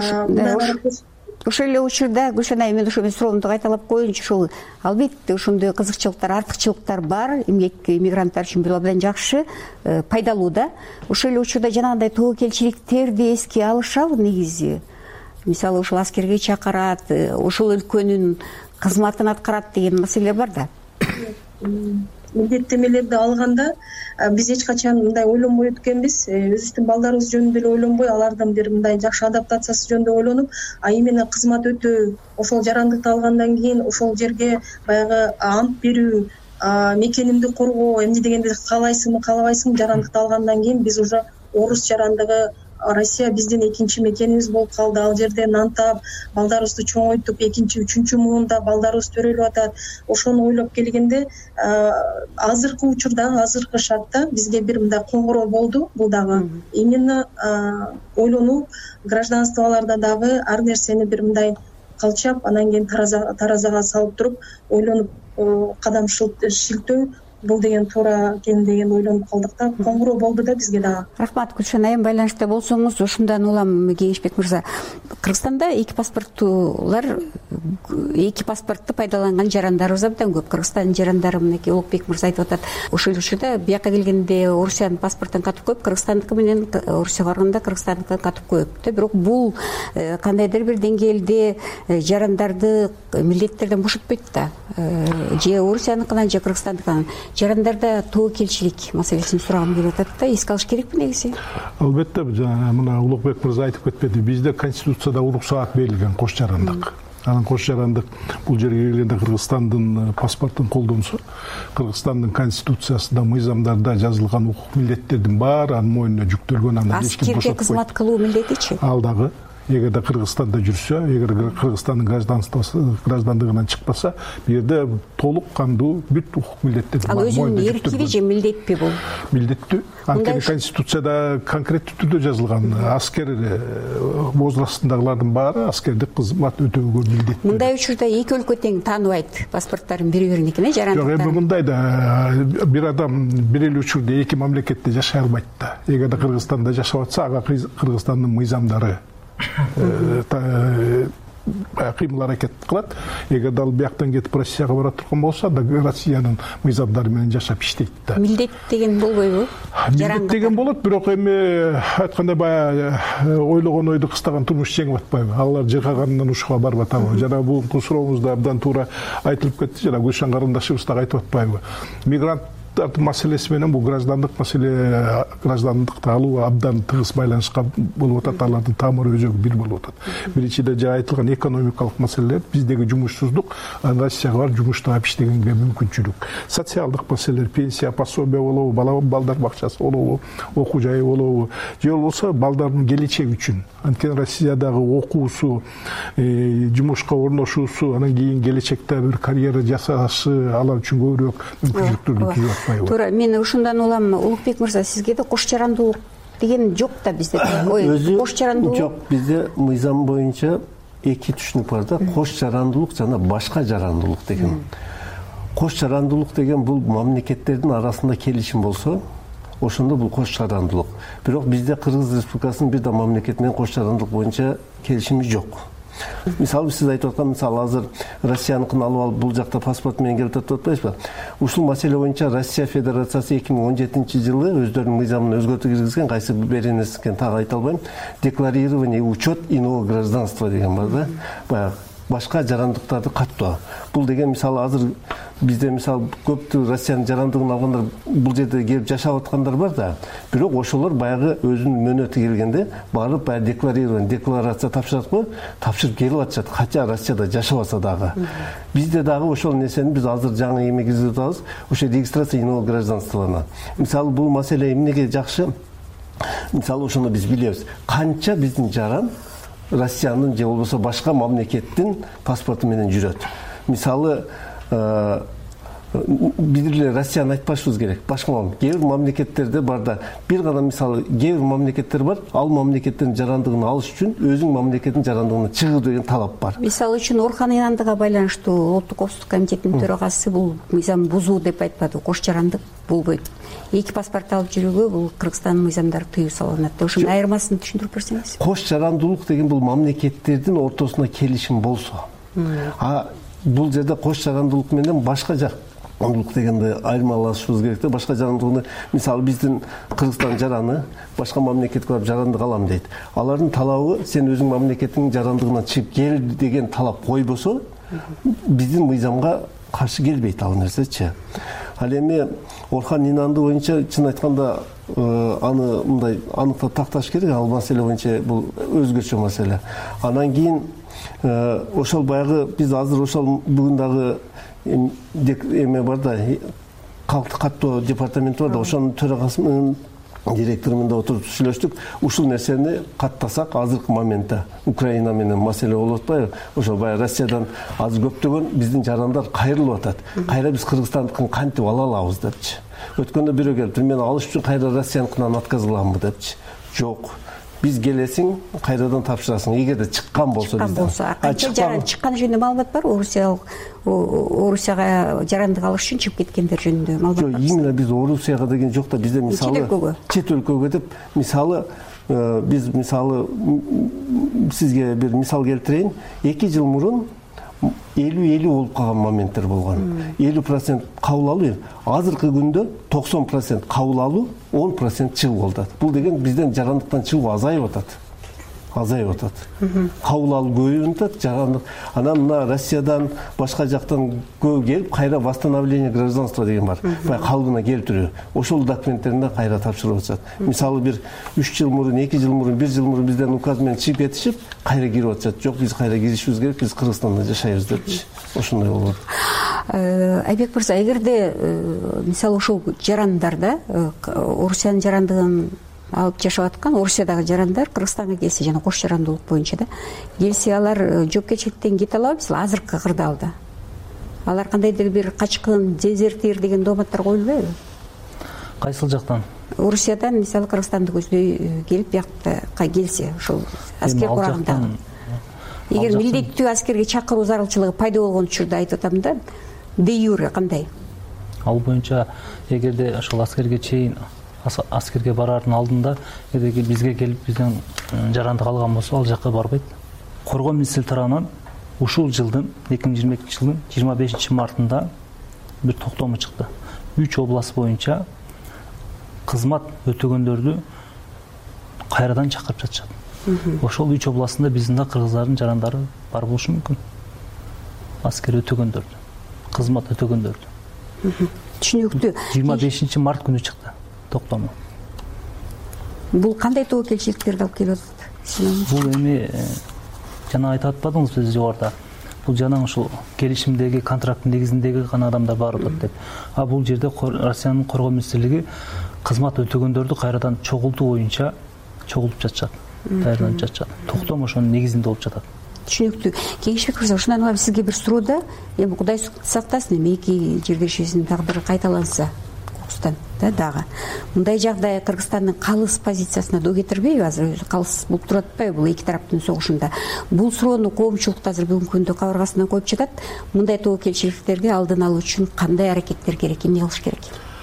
ошол эле учурда Гүлшан айым, мен ошо суроомду кайталап коеюнчу, ушул албетте ошондой кызыкчылыктар, артыкчылыктар бар. Эмгек мигранттар үчүн бул абдан жакшы, пайдалуу да. Ошол эле учурда жанагындай тобокелчиликтерди эске алышабы негизи? мисалы ушул аскерге чакырат, ушул өлкөнүн кызматын аткарат деген маселе бар да. Милдеттемелерди алганда биз эч качан мындай ойлонбой өткөнбүз. Өзүбүздүн балдарыбыз жөнүндө эле ойлонбой, алардын бир мындай жакшы адаптациясы жөнүндө ойлонуп, именно кызмат өтөө, ошол жарандыкты алгандан кийин ошол жерге баягы ант берүү, мекенимди коргоо, эмне дегенде каалайсыңбы, каалабайсыңбы, жарандыкты алгандан кийин биз уже орус жарандыгы, Россия биздин экинчи мекенибиз болуп калды. Ал жерде нантап, балдарыбызды чоңойтуп, экинчи, үчүнчү муунда балдарыбыз төрөлүп атат. Ошону ойлоп келгенде, азыркы учурда, азыркы шартта бизге бир мындай коңгуроо болду. Бул дагы именно ойлонуп, гражданстволордо дагы ар нерсени бир мындай калчап, анан кийин таразага салып туруп, ойлонуп, кадам шилтөө, бул деген туура экен деген ойлонуп калдык да. Коңгуроо болду да бизге дагы. Рахмат, Гүлшан айым, байланышта болсоңуз, ушундан улам Кеңешбек мырза. Кыргызстанда эки паспортты пайдаланган жарандарыбыз абдан көп. Кыргызстандын жарандары, мынакей Улукбек мырза айтып атат. Ушул учурда бияка келгенде Орусиянын паспортун катып көп, Кыргызстандыкы менен Орусияга барганда Кыргызстандыкы катып көп. Бирок бул кандайдыр бир деңгээлде жарандарды милдеттерден бошотпойт да. Же Орусияныкынан, же Кыргызстандыкынан. Жарандарда тобокелчилик маселесин сурагым келип атат да, эске алыш керекпи негизи? Албетте, жана мына Улукбек мырза айтып кетпеди, бизде Конституцияда улук саат берилген кош жарандык. Анан кош жарандык бул жерге келгенде Кыргызстандын паспортун колдонсо, Кыргызстандын Конституциясында, мыйзамдарда жазылган укук милдеттердин баары анын мойнуна жүктөлгөн, анда эч ким бошотпойт. Аскерге кызмат кылуу милдетичи? Ал дагы эгерде Кыргызстанда жүрсө, эгер Кыргызстандын граждандыгынан чыкпаса, бул жерде толук кандуу бүт укук милдеттер бар. Ал өзүнүн эркиби же милдетпи бул? Милдеттүү. Анткени Конституцияда конкреттүү түрдө жазылган, аскер возрастындагылардын баары аскердик кызмат өтөөгө милдеттүү. Мындай учурда эки өлкө тең тааныбайт паспорттарын бири-бириникине, жарандыктарын. Жок, эми мындай да, бир адам бир эле учурда эки мамлекетте жашай албайт да. Эгерде Кыргызстанда жашап атса, ага Кыргызстандын мыйзамдары кыймыл аракет кылат. Эгерде ал бияктан кетип Россияга бара турган болсо, да Россиянын мыйзамдары менен жашап иштейт да. Милдет деген болбойбу? Милдет деген болот, бирок эми айткандай баягы ойлогон ойду кыстаган турмуш жеңип атпайбы? Алар жыргаганынан ушуга барып атабы? Жана бул сурообузда абдан туура айтылып кетти, жана Гүлшан карындашыбыз дагы айтып атпайбы? Мигрант маселеси менен бул граждандык маселе, граждандыкты алуу абдан тыгыз байланышкан болуп атат, алардын тамыры өзөгү бир болуп атат. Биринчиде жана айтылган экономикалык маселелер, биздеги жумушсуздук, Россияга барып жумуш таап иштегенге мүмкүнчүлүк. Социалдык маселелер, пенсия, пособие болобу, балдар бакчасы болобу, окуу жайы болобу, же болбосо балдардын келечеги үчүн. Анткени Россиядагы окуусу, жумушка орношуусу, анан кийин келечекте бир карьера жасашы алар үчүн көбүрөөк мүмкүнчүлүктөрдү түзүп. Туура, мен ушундан улам, Улукбек мырза, сизге да кош жарандуулук деген жок да бизде. Кош жарандуулук жок, бизде мыйзам боюнча эки түшүнүк бар да, кош жарандуулук жана башка жарандуулук деген. Кош жарандуулук деген бул мамлекеттердин арасында келишим болсо, ошондо бул кош жарандуулук. Бирок бизде Кыргыз Республикасынын бир да мамлекети менен кош жарандуулук боюнча келишими жок. Мисалы сиз айтып аткан, мисалы азыр Россияныкын алып алып бул жакта паспорт менен келип атат атпайсызбы? Ушул маселе боюнча Россия Федерациясы 2017-жылы өздөрүнүн мыйзамына өзгөртүү киргизген, кайсы бир нерсе экенин так айта албайм. Декларирование учет иного гражданства деген бар да. Баягы башка жарандыктарды каттоо. Бул деген мисалы азыр бизде мисалы көптү Россиянын жарандыгын алгандар бул жерде келип жашап аткандар бар да. Бирок ошолор баягы өзүнүн мөөнөтү келгенде барып баягы декларация тапшырат го, тапшырып келип атышат. Кача Россияда жашабаса дагы. Бизде дагы ошол нерсени биз азыр жаңы эме киргизип атабыз. Ошо регистрация иного гражданствона. Мисалы бул маселе эмнеге жакшы? Мисалы ошону биз билебиз. Канча биздин жаран Россиянын же болбосо башка мамлекеттин паспорту менен жүрөт. Мисалы биз эле Россияны айтпашыбыз керек. Башка кээ бир мамлекеттерде бар да, бир гана мисалы кээ бир мамлекеттер бар, ал мамлекеттин жарандыгын алыш үчүн өзүнүн мамлекетинин жарандыгына чыгуу деген талап бар. Мисалы үчүн Орхон Инандыга байланыштуу Улуттук коопсуздук комитетинин төрагасы бул мыйзам бузуу деп айтпады. Кош жарандык болбойт. Эки паспорт алып жүрүүгө бул Кыргызстандын мыйзамдары тыюу салынат. Ошонун айырмасын түшүндүрүп берсеңиз. Кош жарандуулук деген бул мамлекеттердин ортосуна келишим болсо. Бул жерде кош жарандуулук менен башка жак оңдулук дегенде айырмалашышыбыз керек да. Башка жарандыгы мисалы биздин Кыргызстан жараны башка мамлекетке барып жарандык алам дейт. Алардын талабы сен өзүң мамлекетиңин жарандыгынан чыгып кел деген талап койбосо, биздин мыйзамга каршы келбейт ал нерсечи. Ал эми Орхан Инанды боюнча чын айтканда аны мындай аныктап такташ керек. Ал маселе боюнча бул өзгөчө маселе. Анан кийин ошол баягы биз азыр ошол бүгүн дагы эме бар да, калктык каттоо департаменти бар да, ошонун төрагасы менен директору менен отуруп сүйлөштүк. Ушул нерсени каттасак азыркы моментте Украина менен маселе болуп атпайбы? Ошол баягы Россиядан азыр көптөгөн биздин жарандар кайрылып атат. Кайра биз Кыргызстандыкын кантип ала алабыз депчи. Өткөндө бирөө келип, "Мен алыш үчүн кайра Россияныкынан отказ кыламбы" депчи. Жок. Биз келесиң, кайрадан тапшырасың. Эгерде чыккан болсо бизден. Канча жаран чыккан жөнүндө маалымат бар? Орусияга жарандык алыш үчүн чыгып кеткендер жөнүндө маалымат бар? Жок, именно биз Орусияга деген жок да, бизде мисалы чет өлкөгө деп, мисалы биз мисалы сизге бир мисал келтирейин. 2 жыл мурун 50-50 болуп калган моменттер болгон. 50% кабыл алуу, азыркы күндө 90% кабыл алуу, 10% чыгып атат. Бул деген бизден жарандыктан чыгуу азайып атат. Кабыл алуу көбөйүп атат, жарандык. Анан мына Россиядан, башка жактан көп келип, кайра восстановление гражданства деген бар. Бай калыбына келтирүү. Ошол документтеринде кайра тапшырып атат. Мисалы бир 3 жыл мурун, 2 жыл мурун, 1 жыл мурун бизден указ менен чыгып кетишип, кайра кирип атат. Жок, биз кайра киришибиз керек, биз Кыргызстанда жашайбыз депчи. Ошондой болот. Айбек мырза, эгерде мисалы ошол жарандарда Орусиянын жарандыгын алып жашап аткан Орусиядагы жарандар Кыргызстанга келсе, жана кош жарандуулук боюнча да келсе, алар жоопкерчиликтен кете алабыз азыркы кырдаалда? Алар кандайдыр бир качкын, дезертир деген дооматтар коюлбайбы? Кайсыл жактан? Орусиядан мисалы Кыргызстанды көздөй келип, биякка келсе, ошол аскер курагында. Эгер милдеттүү аскерге чакыруу зарылчылыгы пайда болгон учурда айтып атам да, де юре кандай? Ал боюнча эгерде ошол аскерге чейин аскерге барардын алдында бизге келип бизден жарандык алган болсо, ал жакка барбайт. Коргоо министрлиги тарабынан ушул жылдын 2022 жылдын 25 мартында бир токтому чыкты. 3 област боюнча кызмат өтөгөндөрдү кайрадан чакырып жатышат. Ошол 3 областында биздин да кыргыздардын жарандары бар болушу мүмкүн. Аскер өтөгөндөрдү, кызмат өтөгөндөрдү. Түшүнүктүү. 25 март күнү чыкты токтому. Бул кандай тобокелчиликтерди алып келип атат? Бул эми жана айтып атпадыңызбы сиз жогоруда? Бул жана ушул келишимдеги, контракттын негизиндеги гана адамдар бар атат деп. А бул жерде Россиянын коргоо министрлиги кызмат өтөгөндөрдү кайрадан чогултуу боюнча чогултуп жатышат, даярданып жатышат. Токтом ошонун негизинде болуп жатат. Түшүнүктүү. Кеңешбек мырза, ушундан улам сизге бир суроо да, эми Кудай сактасын, эми эки жердешибиздин тагдыры кайталанса, да дагы. Мындай жагдай Кыргызстандын калыс позициясына доо кетирбейби? Азыр өзү калыс болуп туруп атпайбы бул эки тараптын согушунда? Бул суроону коомчулук азыр бүгүнкү күндө кабыргасынан коюп жатат. Мындай тобокелчиликтерди алдын алуу үчүн кандай аракеттер керек, эмне кылыш керек?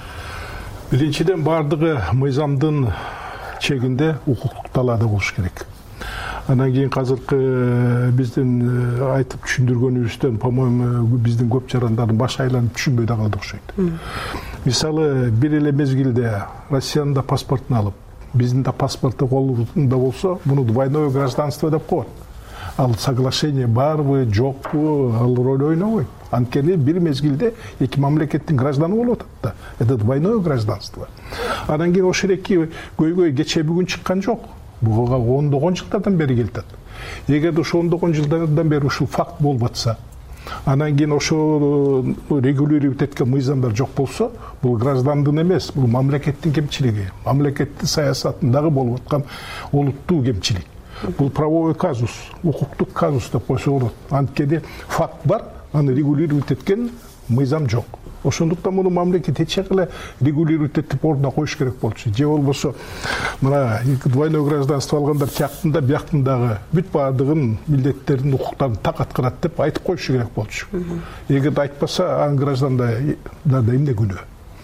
Биринчиден бардыгы мыйзамдын чегинде укуктук талаада болуш керек. Анан кийин азыркы биздин айтып түшүндүргөнүбүздөн, по-моему, биздин көп жарандардын башы айланып түшүнбөй да калды окшойт. Мисалы, бир эле мезгилде Россиянын да паспортун алып, биздин да паспорту колунда болсо, муну двойное гражданство деп коет. Ал соглашение барбы, жокпу, ал роль ойнобойт. Анткени бир мезгилде эки мамлекеттин гражданы болуп атат да. Это двойное гражданство. Анан кийин ошол эки көйгөй кече бүгүн чыккан жок. Буга ондогон жылдардан бери келатат. Эгерде ошо ондогон жылдардан бери ушул факт болуп атса, анан кийин ошо регулировать эткен мыйзамдар жок болсо, бул граждандын эмес, бул мамлекеттин кемчилиги, мамлекеттин саясатындагы болуп аткан олуттуу кемчилик. Бул правовой казус, укуктук казус деп койсо болот. Анткени факт бар, аны регулировать эткен мыйзам жок. Ошондуктан муну мамлекет эч эле регулировать этип ордуна коюш керек болчу. Же болбосо мына двойное гражданство алгандар тияктында, бияктындагы бүт баардыгын милдеттердин, укуктарын так аткарат деп айтып коюшу керек болчу. Эгерде айтпаса, анын гражданда эмне күнөө?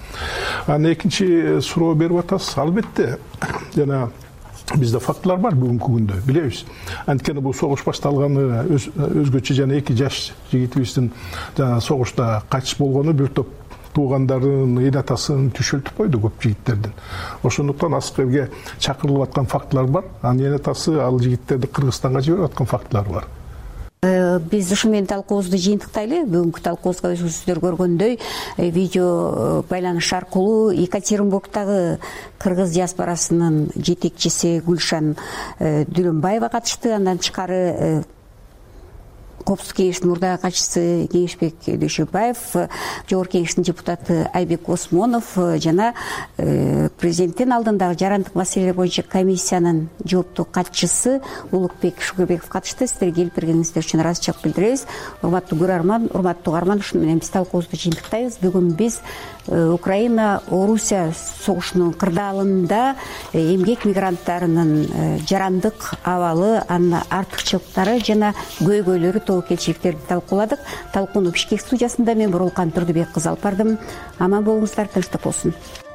Анан экинчи суроо берип атасыз. Албетте, жана бизде фактылар бар бүгүнкү күндө, билебиз. Анткени бул согуш башталганы өзгөчө жана эки жаш жигитибиздин жана согушта кайтыш болгону бир топ туугандарын эл атасын түшөлтүп койду көп жигиттердин. Ошондуктан аскерге чакырылып аткан фактылар бар. Анын эл атасы ал жигиттерди Кыргызстанга жиберип аткан фактылар бар. Биз ушу менен талкуубузду жыйынтыктайлы. Бүгүнкү талкуубузга өзүңүздөр көргөндөй видео байланыш аркылуу Екатеринбургдагы кыргыз диаспорасынын жетекчиси Гүлшан Дүрөнбаева катышты. Андан тышкары Коопсуздук кеңештин мурдагы катчысы Кеңешбек Дөшөбаев, Жогорку кеңештин депутаты Айбек Осмонов жана президенттин алдындагы жарандык маселелер боюнча комиссиянын жооптуу катчысы Улукбек Шукурбеков катышты. Сиздерге келип бергениңиздер үчүн ыраазычылык билдиребиз. Урматтуу көрөрман, урматтуу угарман, ушуну менен биз талкуубузду жыйынтыктайбыз. Бүгүн биз Украина Орусия согушунун кырдаалында эмгек мигранттарынын жарандык абалы, анын артыкчылыктары жана көйгөйлөрү, келчектерди талкууладык. Талкууну Бишкек студиясында мен Бурулкан Турдубек кызы алып бардым. Аман болуңуздар, тынчтык болсун.